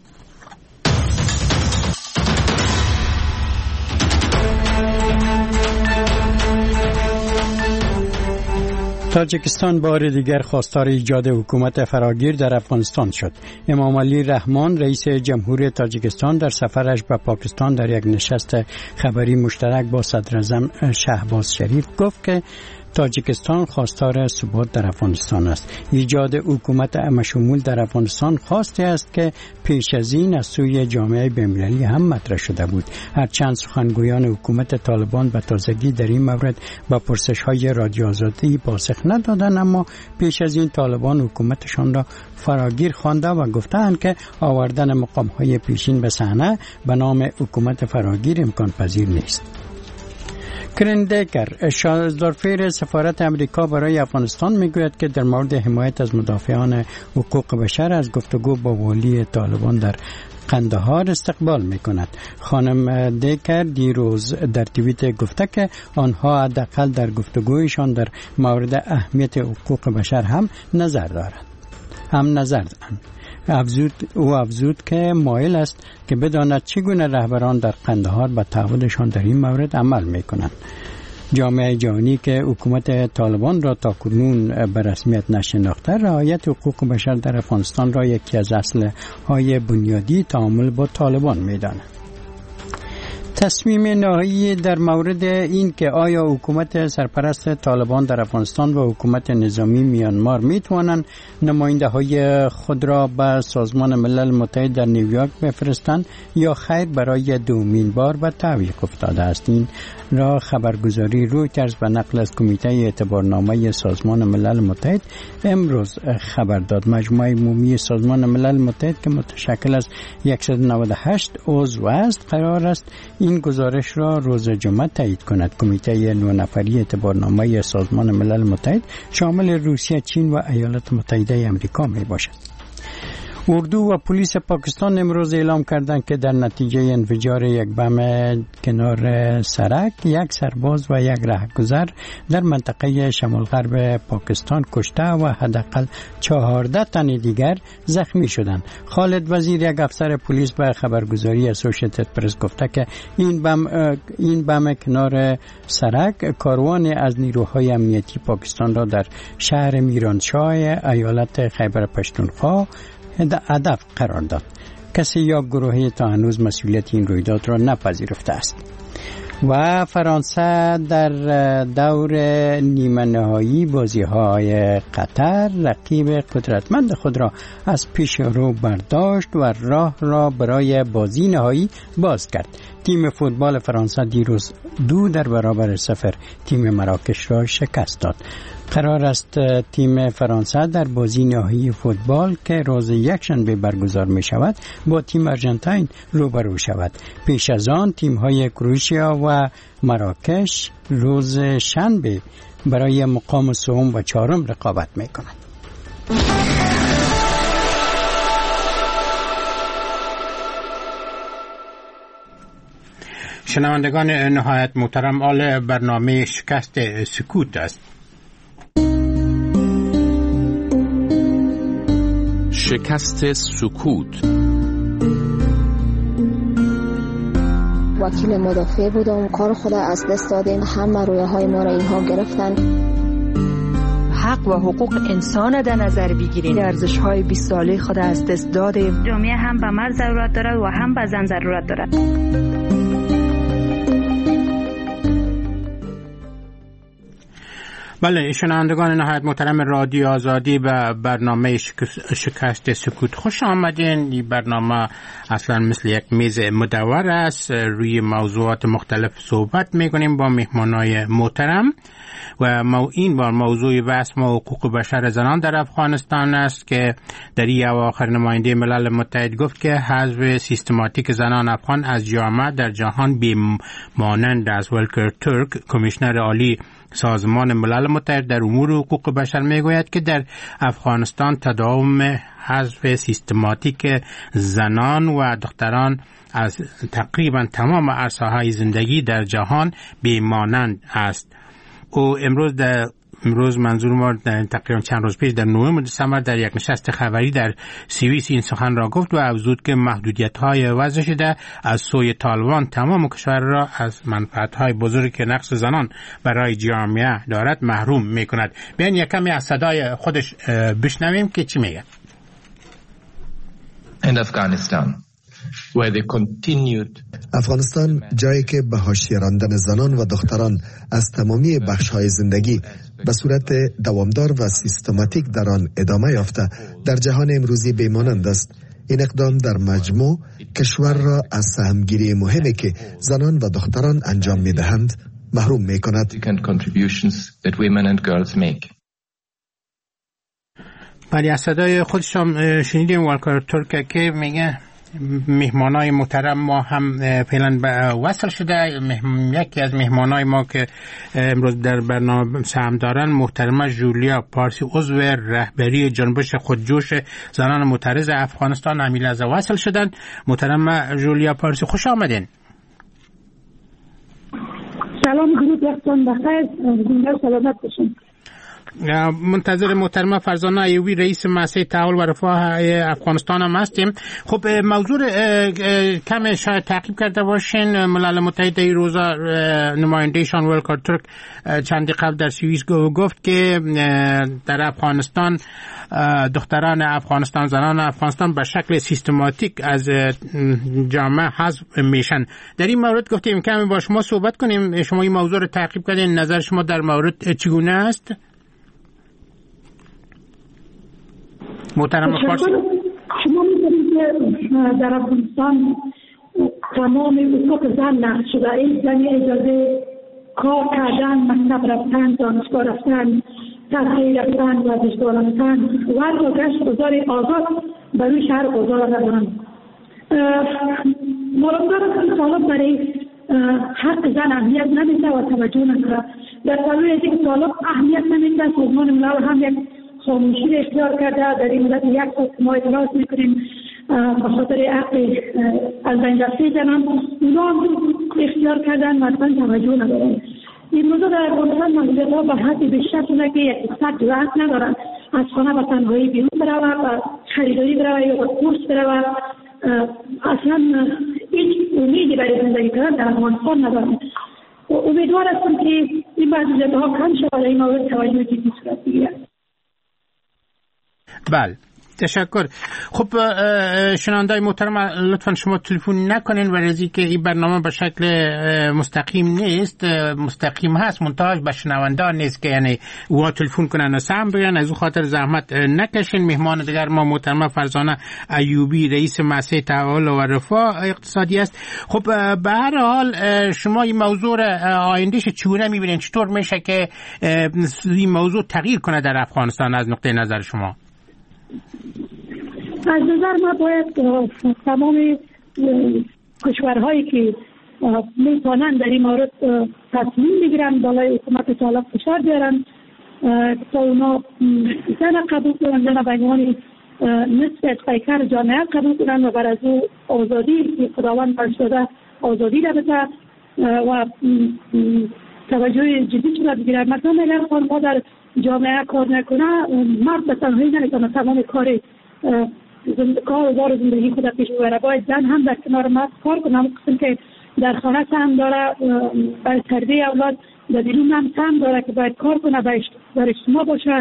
تاجیکستان بار دیگر خواستار ایجاد حکومت فراگیر در افغانستان شد. امام علی رحمان رئیس جمهوری تاجیکستان در سفرش به پاکستان در یک نشست خبری مشترک با صدراعظم شهباز شریف گفت که تاجیکستان خواستار ثبات در افغانستان است. ایجاد حکومت همشمول در افغانستان خواسته است که پیش از این از سوی جامعه بین‌المللی هم مطرح شده بود. هرچند سخنگویان حکومت طالبان به تازگی در این مورد با پرسش‌های رادیو آزادی پاسخ ندادند، اما پیش از این طالبان حکومتشان را فراگیر خوانده و گفتند که آوردن مقام‌های پیشین به صحنه به نام حکومت فراگیر امکان پذیر نیست. کرین دیکر شازدارفیر سفارت امریکا برای افغانستان میگوید که در مورد حمایت از مدافعان حقوق بشر از گفتگو با والی طالبان در قندهار استقبال میکند. خانم دیکر دیروز در توییت گفته که آنها حداقل در گفتگویشان در مورد اهمیت حقوق بشر هم نظر دارند. هم نظر دارند. افزود او افزود که مایل است که بداند چگونه رهبران در قندهار به تعهدشان در این مورد عمل میکنند. جامعه جهانی که حکومت طالبان را تاکنون به رسمیت نشناخته، رعایت حقوق بشر در افغانستان را یکی از اصل‌های بنیادی تعامل با طالبان می‌داند. تصمیم نهایی در مورد این که آیا حکومت سرپرست طالبان در افغانستان و حکومت نظامی میانمار میتوانند نماینده های خود را به سازمان ملل متحد در نیویورک بفرستند یا خیر برای دومین بار به تعویق افتاده است. این را خبرگزاری رویترز به نقل از کمیته اعتبارنامه سازمان ملل متحد امروز خبر داد. مجموعه عمومی سازمان ملل متحد که متشکل از صد و نود و هشت عضو است قرار است این گزارش را روز جمعه تایید کند. کمیته نه نفری اعتبارنامه سازمان ملل متحد شامل روسیه، چین و ایالات متحده آمریکا می باشد. اردو و پلیس پاکستان امروز اعلام کردند که در نتیجه انفجار یک بم کنار سرک یک سرباز و یک رهگذر در منطقه شمال غرب پاکستان کشته و حداقل چهارده تن دیگر زخمی شدند. خالد وزیر، یک افسر پلیس، به خبرگزاری اسوسییتد پرس گفته که این بم این بم کنار سرک کاروان از نیروهای امنیتی پاکستان را در شهر میرانشاه ایالت خیبر پختونخوا هدف قرار داد. کسی یا گروهی تا هنوز مسئولیت این رویداد را نپذیرفته است. و فرانسه در دور نیمه نهایی بازی‌های قطر رقیب قدرتمند خود را از پیش رو برداشت و راه را برای بازی نهایی باز کرد. تیم فوتبال فرانسه دیروز دو در برابر صفر تیم مراکش را شکست داد. قرار است تیم فرانسه در بازی نهایی فوتبال که روز یکشنبه برگزار می شود با تیم آرژانتین روبرو شود. پیش از آن تیم های کرواتیا و مراکش روز شنبه برای مقام سوم و چهارم رقابت می کنند. شنوندگان نهایت محترم، آل برنامه شکست سکوت است. شکست سکوت. وکیل مدافع بودم، کار خود از دست دادیم، همه رویه های ما را اینها گرفتن. حق و حقوق انسان در نظر بگیریم، ارزش های بیست ساله خود از دست دادیم. جامعه هم به مرد ضرورت داره و هم به زن ضرورت داره. بله، شنوندگان نهایت محترم رادیو آزادی به برنامه شکست سکوت خوش آمدین. این برنامه اصلا مثل یک میز مدور است، روی موضوعات مختلف صحبت میکنیم با مهمانای محترم و این بار موضوع بحث ما حقوق بشر زنان در افغانستان است که در این اواخر نماینده ملل متحد گفت که حذف سیستماتیک زنان افغان از جامعه در جهان بی‌مانند است. ولکر ترک، کمیشنر عالی سازمان ملل متحد در امور حقوق بشر میگوید که در افغانستان تداوم حذف سیستماتیک زنان و دختران از تقریبا تمام عرصه‌های زندگی در جهان بی‌مانند است. او امروز در امروز منظور ما در تقریبا چند روز پیش در نهم دسامبر در یک نشست خبری در سوئیس این سخن را گفت و افزود که محدودیت‌های وضع شده از سوی طالبان تمام کشور را از منفعت‌های بزرگی که نقش زنان برای جامعه دارد محروم می‌کند. بیاین یک کمی از صدای خودش بشنویم که چی میگه. In Afghanistan where they continued. افغانستان جایی که به حاشیه راندن زنان و دختران از تمامی بخش‌های زندگی به صورت دوامدار و سیستماتیک در آن ادامه یافته در جهان امروزی بی‌مانند است. این اقدام در مجموع کشور را از سهمگیری مهمی که زنان و دختران انجام می‌دهند محروم می‌کند. ولی از صدای خودش هم شنیدیم ولکر ترک که میگه مهمانای محترم ما هم فعلا وصل شده. یکی از مهمانای ما که امروز در برنامه سهم دارن محترمه جولیا پارسی، عضو رهبری جنبش خودجوش زنان معترض افغانستان هم از وصل شدن. محترمه جولیا پارسی خوش آمدین. سلام، درود، وقتتون بخیر، زنده و سلامت باشین. منتظر محترمه فرزانه ایوبی رئیس مؤسسه تعاون و رفاه افغانستان هم هستیم. خب موضوع کم شاید تعقیب کرده باشین. ملل متحد این روزا نمایندهشان ولکر ترک چندی قبل در سوئیس گفت که در افغانستان دختران افغانستان، زنان افغانستان به شکل سیستماتیک از جامعه حذف میشن. در این مورد گفتیم کمی با شما صحبت کنیم. شما این موضوع رو تعقیب کردین، نظر شما در مورد چگونه است؟ محترم فارسی، شما می‌دونید که در افغانستان تمام حقوق زن نقض شده. این زنی اجازه کار کردن، مکتب رفتن، دانشگاه رفتن، تحصیل رفتن، ورزشگاه رفتن و حتی گشت گذار آزاد برای شهر گذار ندارن. مراقبت این طالب برای حق زن اهمیت نمیده و توجه نمیده. در سالهای از این طالب اهمیت نمیده، سازمان ملل هم یک خاموشی اختیار کرده. در این مدت یک سال ما اعتراض میکنیم به خاطر حق از بین رفته زنان، اونا هم اختیار کردن و اصلا توجه ندارن. این روزا در افغانستان محدودیت‌ها به حد بیشتر شده که یک فرد جرأت ندارن از خانه و تنهایی بیرون برود و خریداری برود یا کورس برود. اصلا هیچ امیدی برای زندگی کردن در افغانستان ندارن. امیدوار هستم که این محدودیت‌ها کم شود و این مورد توجه جدی صورت بگیرد. بله، تشکر. خب شنوندای محترم لطفا شما تلفن نکنین و رزی که این برنامه به شکل مستقیم نیست، مستقیم هست منتها به شنوندان نیست که یعنی اونا تلفن کنن و سهم بگن. از او خاطر زحمت نکشین. مهمان دیگر ما محترم فرزانه ایوبی رئیس مؤسسه تعاون و رفاه اقتصادی است. خب به هر حال شما این موضوع آیندهش چگونه میبینین؟ چطور میشه که این موضوع تغییر کنه در افغانستان از نقطه نظر شما؟ از نظر ما باید تمام کشورهایی که میتونن در این مورد تصمیم بگیرن بالای حکومت طالب فشار بیارن تا اونا زن قبول کنن، زن به عنوان نصف از پیکر جامعه قبول کنن و بر از او آزادی که خداوند بخش داده آزادی را بده و توجه جدی شده بگیره. مثلا اگر خانم‌ها در جامعه کار نکنه، مرد به تنهایی نمیتونه تمام کار کار و بار زندگی خود پیش ببره. باید زن هم در کنار مرد کار کنه، همون قسم که در خانه هم داره برای تربیه اولاد، در بیرون هم هم داره که باید کار کنه، در اجتماع باشه.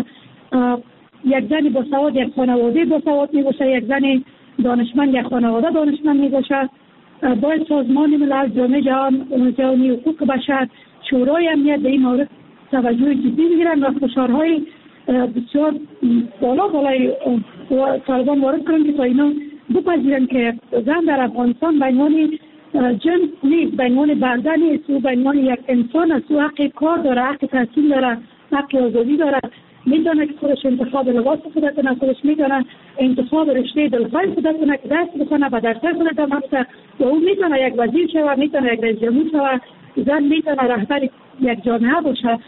یک زن با سواد یک خانواده با سواد می باشه، یک زن دانشمند یک خانواده دانشمند می باشه. باید سازمان ملل، جامعه جهانی حقوق بشر، شورای امنیت به این مورد توجه جدی بگیرن و فشارهای بسیار بالا بالای طالبان وارد کنن که تا اینا بپذیرن که زن در افغانستان به عنوان جنس نیست، به عنوان برده نیست، او به عنوان یک انسان است. او حق کار داره، حق تحصیل داره، حق آزادی داره، میتونه که خودش انتخاب لباس خود کنه، خودش میتونه انتخاب رشته دلخواه خود کنه که درس بخونه، به درس خود ادامه و او میتونه یک وزیر شود، میتونه یک رئیس جمهور شود، زن میتونه رهبر یک جامعه باشه.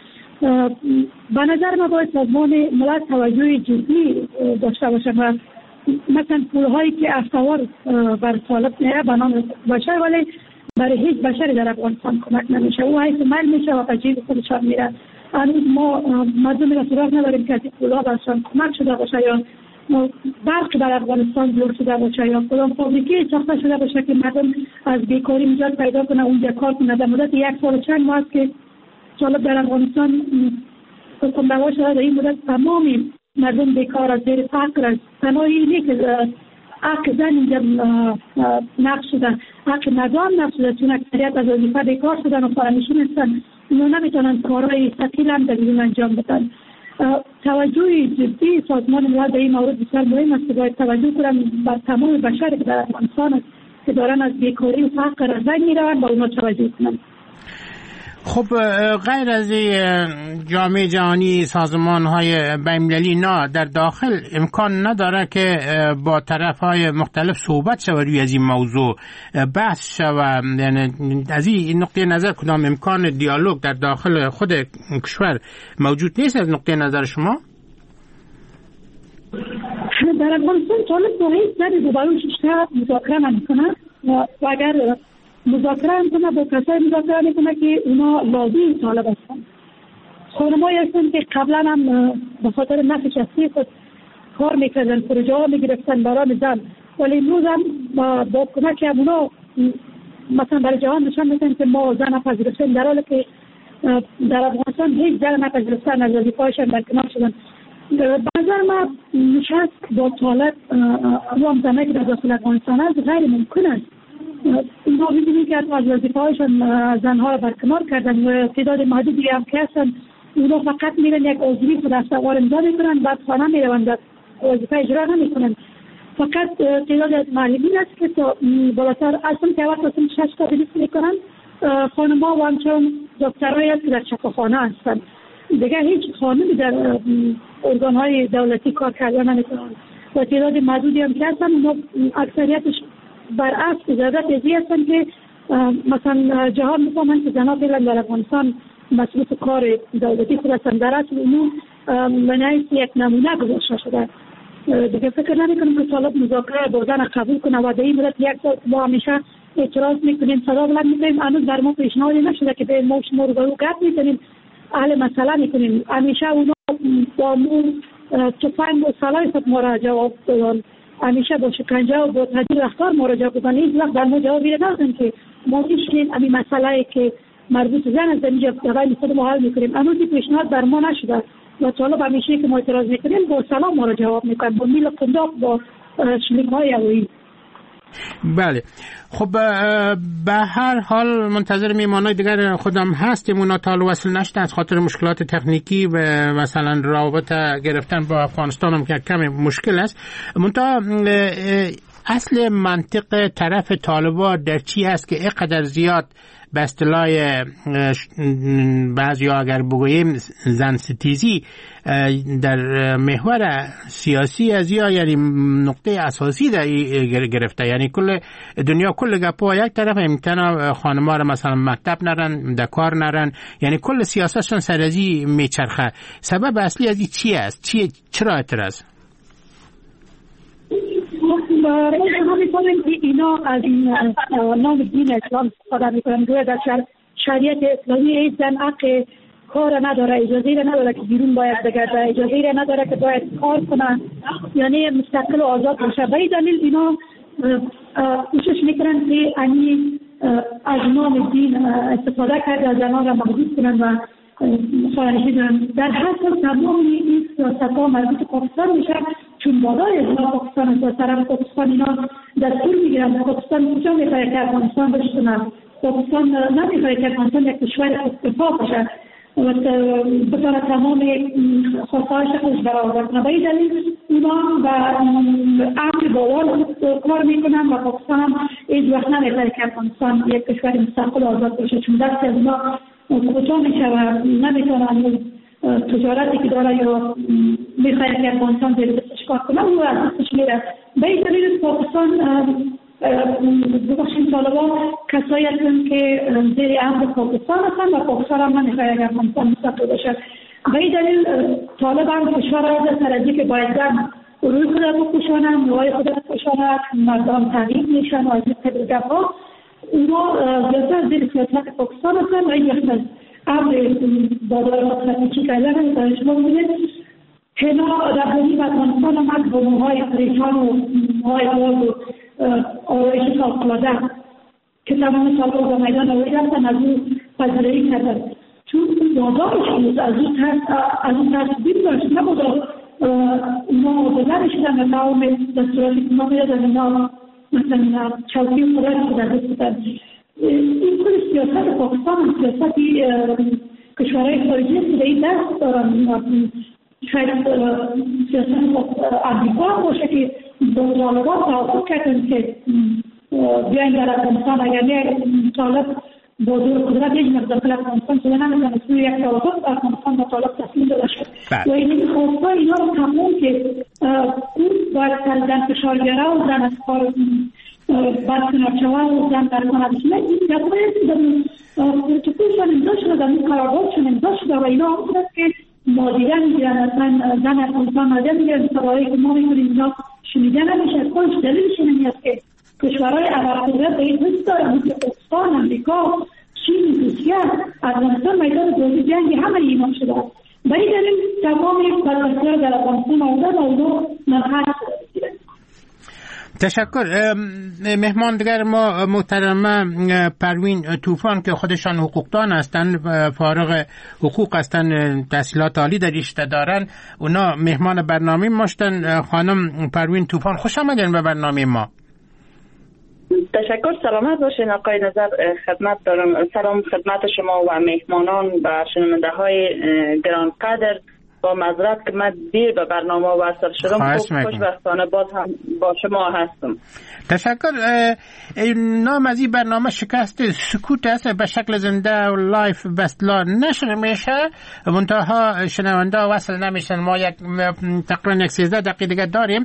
به نظر من باید سازمان ملل توجه جدی داشته باشه و مثلا پولهایی که افتوار بر طالب میره به نام بشر، ولی برای هیچ بشری در افغانستان کمک نمیشه. او حیث مل میشه و جیب خودشان میره. هنوز ما مردم را سراغ نداریم که از این پولها برشان کمک شده باشه یا برق در افغانستان جور شده باشه یا کدام فابریکه ساخته شده باشه که مردم از بیکاری نجات پیدا کنه، اونجا کار کنه. در مدت یک سال چند ماه است که طالب در افغانستان حکم روان شده. در این مدت تمامی مردم بیکار از زیر فقر است. تنها اینه که حق زن اینجا نقش شده، حق نظام نقش شده، چون اکثریت از وظیفه بیکار شدن و فراموشون هستن، اینا نمیتونن کارهای ثقیل هم در بیرون انجام بدن. توجه جدی سازمان ملل به این مورد بسیار مهم است که باید توجه کنن بر تمام بشر که در افغانستان است که دارن از بیکاری و فقر از رنج میروند، با اونا توجه کنن. خب غیر از جامعه جهانی، سازمان های بین‌المللی، نه در داخل امکان نداره که با طرف های مختلف صحبت شود روی از این موضوع، بحث شود؟ یعنی از این نقطه نظر کدام امکان دیالوگ در داخل خود کشور موجود نیست از نقطه نظر شما؟ در افغانستان طالب با هیچ زنی روبروش مذاکره نمی‌کنه و اگر مذاکره میکنه با کسایی مذاکره میکنه که اونا لابی طالب هستن. خانمایی هستن که قبلا هم به خاطر نفع شخصی خود کار میکردن، پروژه ها میگرفتن برای زن، ولی امروز هم با کمک اونا مثلا برای جهان نشان میدن که ما زن نپذیرفتیم، در حالی که در افغانستان هیچ زن نپذیرفتن، از وظیفه‌هایشان برکنار شدن. به نظر من نشست با طالب روام زنایی که در داخل افغانستان هست غیر ممکن است. اینا می‌بینید که از وظیفه‌هایشان زن‌ها را برکنار کردن و تعداد محدودی هم که هستن، اونا فقط میرن یک عضوی خود استوار امضا میکنن، بعد خانه میروند، وظیفه اجرا نمیکنن. فقط تعداد از معلمین است که تا بالاتر اصلا که وقت اصلا شش تا بلیس میکنن. خانم‌ها و همچون دکترایی هست که در شفاخانه هستن. دیگه هیچ خانمی در ارگان‌های دولتی کار کردن نمیکنن و تعداد محدودی هم که هستن، اونا اکثریتش برعکس زیادت ازی هستن که مثلا جهان میفهمن که زنها فعلا در افغانستان مسئول کار دولتی خود هستن. در اصل اونو منعیس یک نمونه گذاشته شده. دیگه فکر نمیکنم که طالب مذاکره با زن قبول کنه و در این مدت یک سال ما همیشه اعتراض میکنیم، صدا بلند میکنیم، هنوز در ما پیشنهادی نشده که به ما شما رو برو گرد میکنیم، اهل مسئله میکنیم. همیشه اونا با مو تفنگ و سلاح خود ما را جواب دادن، همیشه با شکنجه و با تحجیل رفتار مراجعه بودن. این وقت در ما جوابی ندادن که ما میشیم همین مسئله که مربوط زن است اینجا دقیقاً خود ما حل میکنیم. هنوز پیشنهاد بر ما نشده و طالب همیشه که ما اعتراض میکنیم با سلام ما را جواب میکنیم، با میل قنداق، با شلیک‌های هوایی. بله خب به هر حال منتظر میمانای دیگر خودم هستیم. اونا تا وصل نشده از خاطر مشکلات تکنیکی و مثلا رابطه گرفتن با افغانستان هم که کمی مشکل است. منتها اصل منطق طرف طالبا در چی هست که اینقدر زیاد به اصطلاح بعضی اگر بگوییم زن ستیزی در محور سیاسی از یا یعنی نقطه اساسی در گرفته؟ یعنی کل دنیا کل گپا یک طرف امتنا خانم‌ها را مثلا مکتب نرن، در کار نرن، یعنی کل سیاستشون سر ازی میچرخه. سبب اصلی از این چی است؟ چی چرا اعتراض؟ ما می‌کنیم که اینا از این نام دین اسلام استفاده می‌کنن. گویا در شریعت اسلامی هیچ زن حق کار نداره، اجازه را نداره که بیرون باید بگرده، اجازه را نداره که باید کار کنه، یعنی مستقل و آزاد باشه. به این دلیل اینا کوشش میکنن که انی از نام دین استفاده کرده، زنان را محدود کنن و خارجی کنن. در هر حال تمام این سیاست ها مربوط پاکستان میشه، چون بالای ازنا پاکستان است و طرف پاکستان اینا دستور میگیرن. پاکستان کجا میخواه که افغانستان بشکنه؟ پاکستان نمیخواه که افغانستان یک کشور استفاده باشه و بطور تمام خواستهایش خودش برآورده کنه. به این دلیل اونا به امر بالا کار میکنن و پاکستان هم هیچ وقت نمیخواه که افغانستان یک کشور مستقل آزاد باشه، چون دست از اونا کوتاه میشه و نمیتونن تجارتی که داره یا میخواه که افغانستان زیر دستش کار کنه او از دستش میره. به این دلیل پاکستان ببخشید طالبان کسایی هستند که زیر امر پاکستان هستند و پاکستان هم نمیخواه که افغانستان مستقل باشه. به این دلیل طالبان کشور را سر از که باید زن روی خود را بپوشانند، موهای خود را بپوشانند، مردم تغییر میشن و از این قبل گفها اونا زیادتر زیر سیاست پاکستان هستند و این وقت از امر بادار مطلقی کردن در شما بودید هنا رهبری و افغانستان هم با موهای پریشان و موهای باز و آرایش فوق‌العاده که تمام سالها با میدان آوری رفتن از اون پذیرایی کردن، چون بادارش بود از اون ترس از اون ترس دید داشت نبودا اونا بزرگ شدن و تمام دستوراتی که ما میدادن اینا مثلا چوکی خودش رو در دست بودن. این کل سیاست پاکستان سیاستی کشورهای خارجی است که به این دست دارن. شاید سیاست امریکا باشه که با طالبان توافق کردن که بیاین در افغانستان اگر نه طالب با دور قدرت یک مقدار افغانستان شده نمیتونه توی یک توافق افغانستان با طالب تسلیم داده شد و این خواستا اینا رو تمام که اون باید سرزن فشارگره و زن از کار بعد کنارچوه و زن در کنارچوه این دقیقه در پروتکلشان امضا شده، در این قراردادشان امضا شده و اینا هم بودن که ما دیگر میگیرن اصلا زن افغانستان مادر میگیرن سوایی که ما میگونیم اینا شنیده نمیشه. خودش دلیلش این است که کشورهای عرب‌قدرت به این حس دارن که پاکستان، امریکا، چین، روسیه، افغانستان میدان دوزی جنگی همه اینا شده. به این دلیل تمام بدبختی‌ها در افغانستان آمدن و اونا منحصر میگیرن. تشکر. مهمان دیگر ما محترمه پروین طوفان که خودشان حقوقدان هستند، فارغ حقوق هستند، تحصیلات عالی در رشته دارن، اونا مهمان برنامه ما هستند. خانم پروین طوفان خوش آمدین به برنامه ما. تشکر. سلامت باشین آقای نظر. خدمت دارم. سلام خدمت شما و مهمانان و شنونده های گرانقدر. با معذرت که من دیر به برنامه وصل شدم، خوشبختانه باز هم با شما هستم. تشکر. نام از این برنامه شکست سکوت است، به شکل زنده و لایف بستلا نشر میشه، منتها شنونده وصل نمیشن. ما یک تقریبا یک سیزده دقیقه دیگه داریم.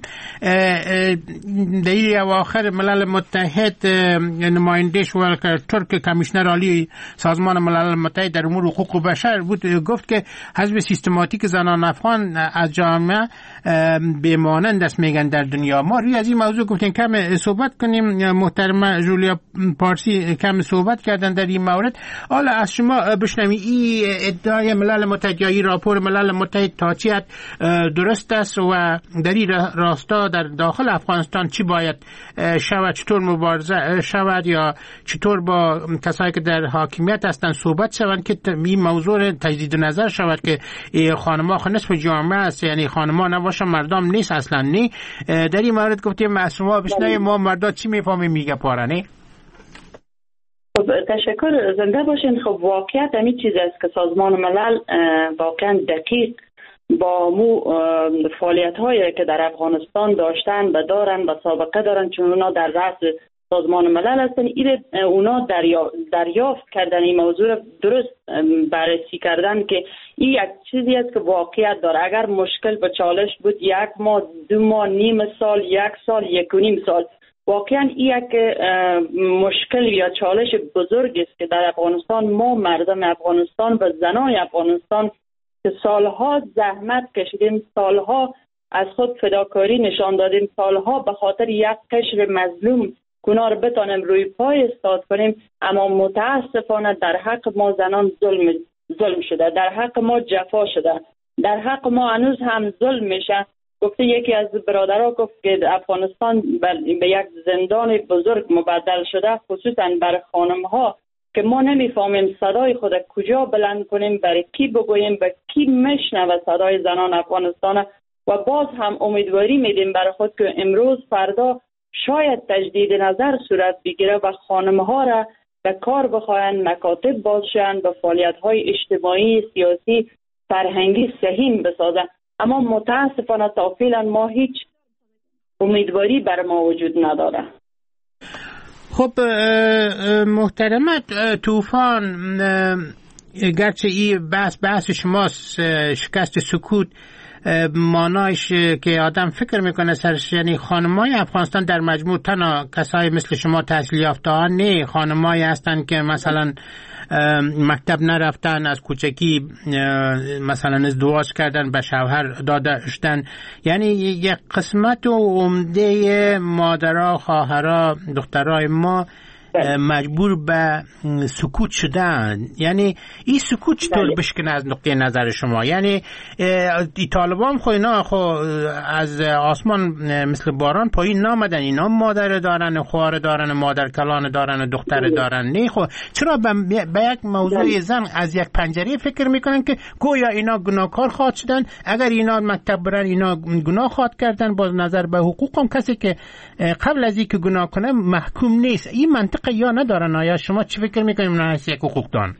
در اواخر ملل متحد نمایندش ولکر ترک کمیشنر عالی سازمان ملل متحد در امور حقوق بشر بود، گفت که حزب سیستماتیک زنان افغان از جامعه بمانند است میگن در دنیا. ما روی از این موضوع گفتیم کم صحبت کنیم. محترمه جولیا پارسی کم صحبت کردن در این مورد. حالا از شما بشنویم این ادعای ملل متحد یا این راپور ملل متحد تا چی حد درست است و در این راستا در داخل افغانستان چی باید شود، چطور مبارزه شود یا چطور با کسایی که در حاکمیت هستند صحبت شود که این موضوع تجدید نظر شود که خانم‌ها نصف جامعه است، یعنی خانم‌ها نباشه مردم نیست اصلا. نی در این مورد گفتیم معصوما بشنویم ما مردا چی میفهمیم میگه پارانه. خب تشکر. زنده باشین. خب واقعیت همین چیز است که سازمان ملل واقعا دقیق با مو فعالیت هایی که در افغانستان داشتن و دارن و سابقه دارن، چون اونا در رأس سازمان ملل هستن، این اونا دریا دریافت کردن این موضوع درست بررسی کردن که این یک چیزی است که واقعیت داره. اگر مشکل به چالش بود یک ماه، دو ماه، نیم سال، یک سال، یک و نیم سال، واقعا این یک مشکل یا چالش بزرگ است که در افغانستان ما مردم افغانستان و زنان افغانستان که سالها زحمت کشیدیم، سالها از خود فداکاری نشان دادیم، سالها به خاطر یک قشر مظلوم اونا رو بتانیم روی پای استاد کنیم. اما متاسفانه در حق ما زنان ظلم ظلم شده، در حق ما جفا شده، در حق ما هنوز هم ظلم میشه. گفته یکی از برادرها گفت که افغانستان به یک زندان بزرگ مبدل شده، خصوصا برای خانم ها که ما نمیفهمیم صدای خود کجا بلند کنیم، برای کی بگوییم، به کی میشنوه صدای زنان افغانستان. و باز هم امیدواری میدیم برای خود که امروز فردا شاید تجدید نظر صورت بگیره و خانم ها را به کار بخواهند، مکاتب بازشن، به فعالیت های اجتماعی، سیاسی، فرهنگی سهیم بسازن. اما متاسفانه تا فعلا ما هیچ امیدواری بر ما وجود نداره. خب محترمت طوفان، گرچه این بحث بحث شماست، شکست سکوت مانایش که آدم فکر میکنه سرش، یعنی خانمای افغانستان در مجموع تنها کسای مثل شما تحصیل یافته ها نه، خانمایی هستن که مثلا مکتب نرفتن، از کوچکی مثلا ازدواج کردن، به شوهر دادن، یعنی یک قسمت و عمده مادرها، خواهرها، دخترای ما مجبور به سکوت شدن. یعنی این سکوت چطور بشکنه از نقطه نظر شما؟ یعنی ای طالبان خو اینا خو از آسمان مثل باران پایین نامدن، اینا مادر دارن، خواهر دارن، مادر کلان دارن، دختر دارن. نه خو چرا به یک موضوع زن از یک پنجره فکر میکنن که گویا اینا گناهکار خواهد شدن؟ اگر اینا مکتب برن اینا گناه خواهد کردن. با نظر به حقوق هم کسی که قبل از اینکه گناه کنه محکوم نیست. این منطق یا ندارن؟ آیا شما چی فکر میکنیم نهایت یک حقوقدان؟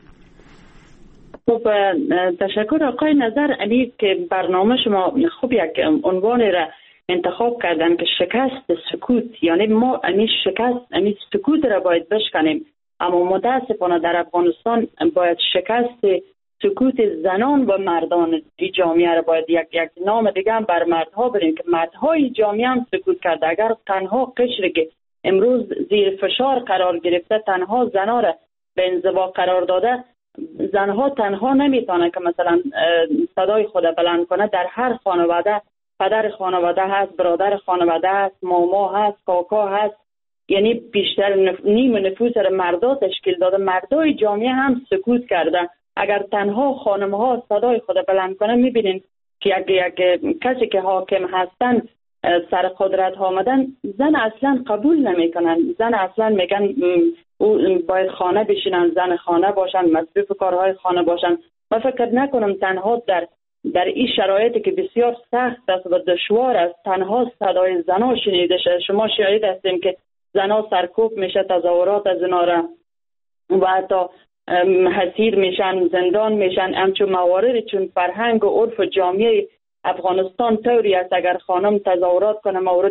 خب تشکر آقای نظر علی که برنامه شما خوب یک عنوان را انتخاب کردن که شکست سکوت. یعنی ما امی شکست امی سکوت را باید بشکنیم. اما متاسفانه در افغانستان باید شکست سکوت زنان و مردان این جامعه را باید یک یک نام دیگه هم بر مردها بریم که مردهای جامعه هم سکوت کرده. اگر تنها قشری که امروز زیر فشار قرار گرفته تنها زنها را به انزوا قرار داده، زنها تنها نمیتونه که مثلا صدای خود بلند کنه. در هر خانواده پدر خانواده هست، برادر خانواده هست، ماما هست، کاکا هست. یعنی بیشتر نف... نیم نفوس را مردا تشکیل داده. مردای جامعه هم سکوت کرده. اگر تنها خانم ها صدای خود بلند کنه، میبینین که یک, یک کسی که حاکم هستن سر قدرت آمدن، زن اصلا قبول نمیکنن. زن اصلا میگن او باید خانه بشینن، زن خانه باشن، مصروف کارهای خانه باشن. من فکر نکنم تنها در در این شرایطی که بسیار سخت است و دشوار است تنها صدای زنها شنیده شه. شما شاهد هستیم که زنها سرکوب میشه، تظاهرات از اونا را و حتی حسیر میشن، زندان میشن. همچون مواردی چون فرهنگ و عرف جامعه افغانستان طوری است اگر خانم تظاهرات کنه مورد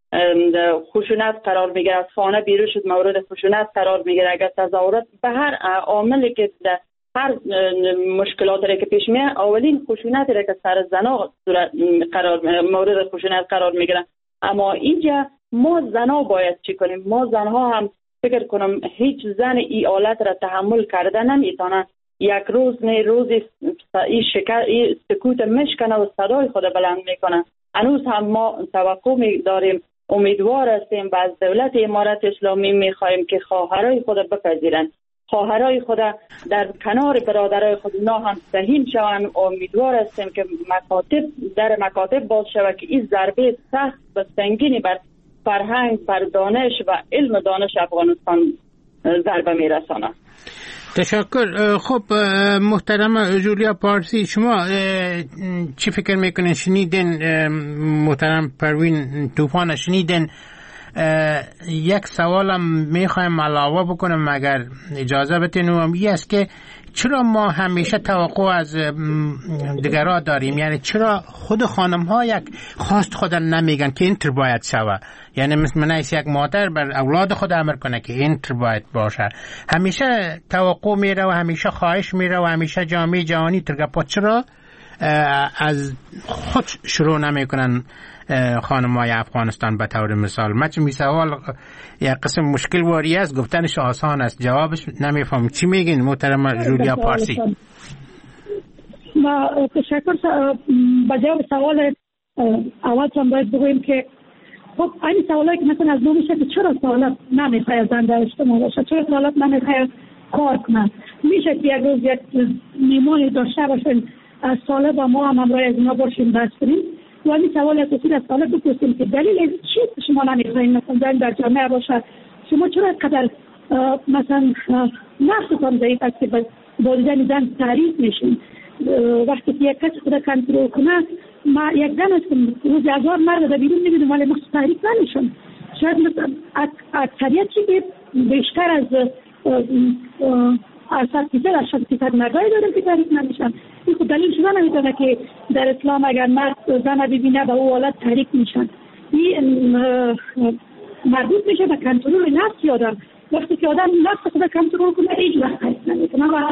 خشونت قرار میگیره، از خانه بیرون شد مورد خشونت قرار میگیره. اگر تظاهرات به هر عاملی که هر مشکلاتی که پیش میاد، اولین خشونتی را که سر زنا قرار مورد خشونت قرار میگیره. اما اینجا ما زنا باید چی کنیم؟ ما زنها هم فکر کنم هیچ زن این حالت را تحمل کرده نمیتونه. یک روز نه روزی این شکر این سکوت مشکنه و صدای خود بلند میکنه. هنوز هم ما توقع می داریم، امیدوار هستیم و از دولت امارت اسلامی میخواهیم که خواهرای خود بپذیرن، خواهرای خود در کنار برادرای خود اینا هم سهیم شوند. امیدوار هستیم که مکاتب در مکاتب باز شود که این ضربه سخت و سنگینی بر فرهنگ، بر دانش و علم دانش افغانستان ضربه میرسانه. تشکر. خب محترم جولیا پارسی، شما چی فکر میکنین؟ شنیدین محترم پروین طوفان، شنیدین؟ یک سوالم میخوایم علاوه بکنم اگر اجازه بتین، و این است که چرا ما همیشه توقع از دیگرها داریم؟ یعنی چرا خود خانم ها یک خواست خود نمیگن که اینطور باید شوه؟ یعنی مثل من ایست یک مادر بر اولاد خود امر کنه که اینطور باید باشه. همیشه توقع میره و همیشه خواهش میره و همیشه جامعه جهانی ترگپا چرا از خود شروع نمیکنن خانمای افغانستان؟ به طور مثال من چه می سوال یک قسم مشکل واری است، گفتنش آسان است، جوابش نمیفهم. چی میگین محترم جولیا پارسی؟ ما تشکر. با جواب سوال اول هم باید بگویم که خب این سوالایی که مثلا از نو میشه که چرا طالب نمیخواد زن در اجتماع باشه، چرا طالب نمیخواد کار کنه. میشه که یک روز یک میمونی داشته باشیم از طالب و ما هم همراه از اینا باشیم بس کنیم و این سوال اساسی از طالب بپرسیم که دلیل چی شما نمیخواین مثلا زن در جامعه باشه؟ شما چرا اینقدر مثلا نفستان ضعیف است که با دیدن زن تعریف میشین؟ وقتی که یک کسی خدا کنترل کنه، ما یک زن هستم روز هزار مرد در بیرون میبینم ولی مخصوص تعریف نمیشم. شاید مثلا اکثریت چی که بیشتر از ارصد فیصد اشد فیصد مردایی دارم که تعریف نمیشن. این خود دلیل شده نمیتونه که در اسلام اگر مرد زن ببینه به او حالت تعریف میشن. این مربوط میشه به کنترل نفس آدم. وقتی که آدم نفس خود کنترل کنه هیچ وقت تعریف نمیکنه و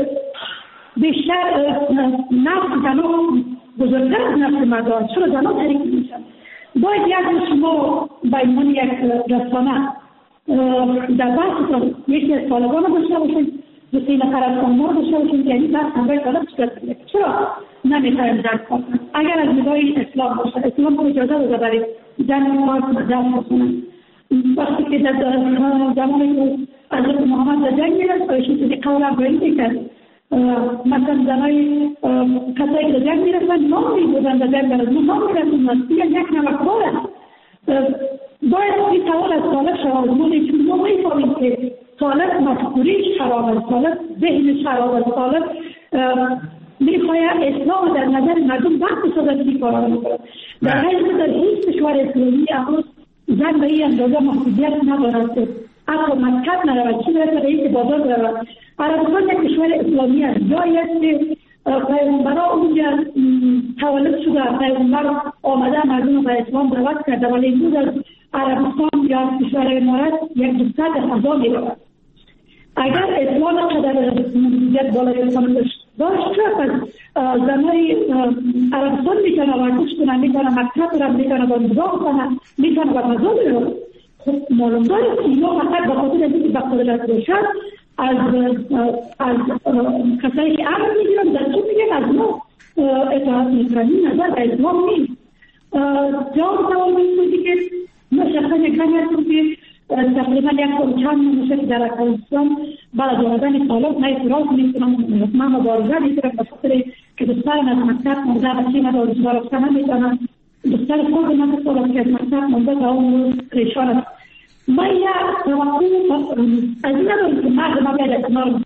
بیشتر نفس زنان بزرگتر از نفس مردان. چرا زنان تعریف میشن؟ باید یک شما به عنوان یک رسانه در بحثتان یکی از طالبان رو داشته باشید، دو سه نفر از خانم‌ها رو داشته باشید، یعنی بحث همراه طالب صورت بگیره. چرا نمیخوایم زن کار کنن؟ اگر از نگاه اسلام باشه، اسلام رو اجازه داده برای زن کار کنن کنن. وقتی که در زمانی که حضرت محمد در جنگ میرسد ایشون که قول افغانی کرد مثلا زنای کسایی که در جنگ میرسن نام میبودن در جنگ برد نام میرسن یک نمک کار است. باید این سوال از طالب شد. ما میفهمیم که طالب مفکوریش خراب است، طالب ذهنش خراب است، طالب میخواید اسلام در نظر مردم وقت سازد که کارا میکنه. در حقیقت در هیچ کشور اسلامی امروز زن به این اندازه محدودیت ندارد، حتی مکتب نرود، چی برسه رئیس بازار برود. عربستان یک کشور اسلامی است، جایی است که پیغمبرها اونجا تولد شده، پیغمبر آمده مردم رو به اسلام دعوت کرده، ولی امروز از عربستان یا کشور امارات یک دوصد هزار میرود. اگر اسلام قدر محدودیت بالای اسلام داشت چرا از زنای عربستان میتونه ورزش کنن، میتونه مکتب برن، میتونه بازدگاه کنن، میتونه به غذا برن؟ خب معلوم داره که اینا فقط به خاطر اینکه به قدرت باشد از از کسایی که امر میگیرن دستور میگن از ما اطاعت میکنن. این نظر به اسلام نیست. جواب سوال میکنی که ما شخصا یک زنی هستم که تقریبا یک سال چند میشه که در افغانستان بعد از آمدن طالب نه اعتراض میکنم، من مبارزه میکنم به خاطر که دخترم از مکتب مرده بچه من دانشگاه رفتن نمیتونم. دختر خود من که سالم که از مکتب مرده تا اون روز پریشان است. من یک توقع از این ندارم که مرد ما بیاید اکنار.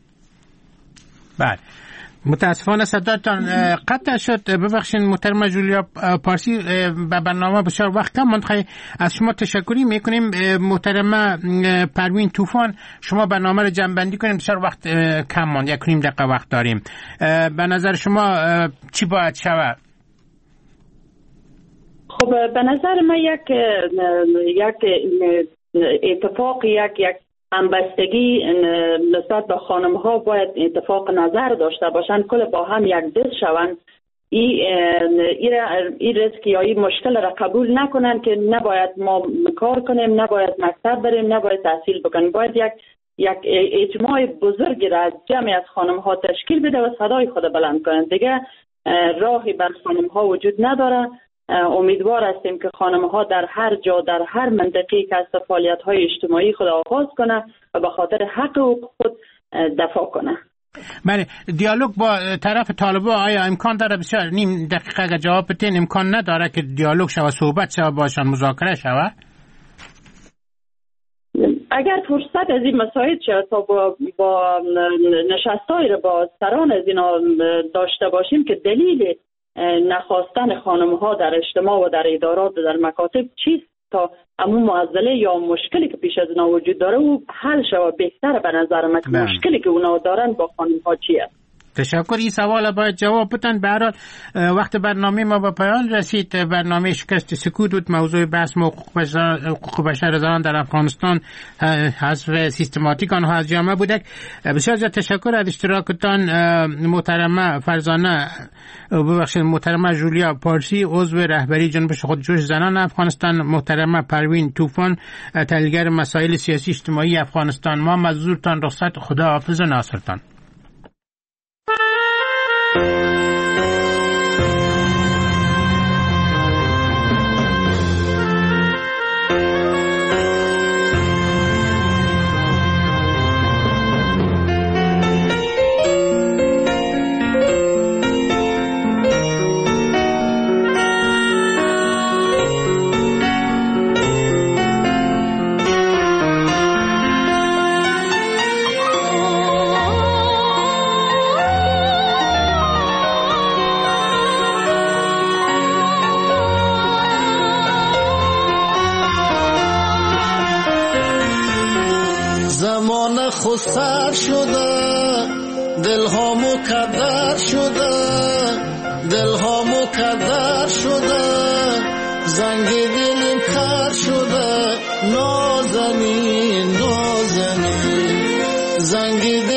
بله متاسفانه صداتان قطع شد. ببخشید محترمه جولیا پارسی، به برنامه بسیار وقت کم ماند. از شما تشکری میکنیم. محترمه پروین طوفان، شما برنامه رو جمع‌بندی کنیم، بسیار وقت کم ماند، یک نیم دقیقه وقت داریم. به نظر شما چی باید شود؟ خب به نظر من یک یک اتفاق یک یک همبستگی نسبت به خانم ها باید اتفاق نظر داشته باشند، کل با هم یک دست شوند. این این ریسک یا این مشکل را قبول نکنن که نباید ما کار کنیم، نباید مکتب بریم، نباید تحصیل بکنیم. باید یک یک اجماع بزرگی را از جمعی از خانم ها تشکیل بده و صدای خود بلند کنند. دیگه راهی بر خانم ها وجود نداره. امیدوار هستیم که خانم ها در هر جا در هر منطقه‌ای که از فعالیت های اجتماعی خود آغاز کنه و به خاطر حق حقوق خود دفاع کنه. بله، دیالوگ با طرف طالبان آیا امکان داره؟ بسیار نیم دقیقه اگر جواب بدین. امکان نداره که دیالوگ شود، صحبت شود باشن، مذاکره شود؟ اگر فرصت از این مسائل شد تا با, با نشستایی رو با سران از اینا داشته باشیم که دلیل نخواستن خانم ها در اجتماع و در ادارات و در مکاتب چیست تا همون معضله یا مشکلی که پیش از اونا وجود داره و حل شود بهتره. به نظر من مشکلی که اونا دارن با خانم ها چیه؟ تشکر. این سوال باید جواب بدن. به هر حال وقت برنامه ما به پایان رسید. برنامه شکست سکوت بود. موضوع بحث حقوق بشر زنان در افغانستان، حذف سیستماتیک آنها از جامعه بوده. بسیار زیاد تشکر از اشتراکتان محترمه فرزانه ببخشید محترمه جولیا پارسی، عضو رهبری جنبش خودجوش زنان افغانستان، محترمه پروین طوفان، تحلیلگر مسائل سیاسی اجتماعی افغانستان. ما مزورتان رخصت، خدا حافظ و ناصرتان. خود سر شده، دل ها مکدر شده، دل ها مکدر شده، زنگ دلم کر شده، نازنین نازنین زنگ دل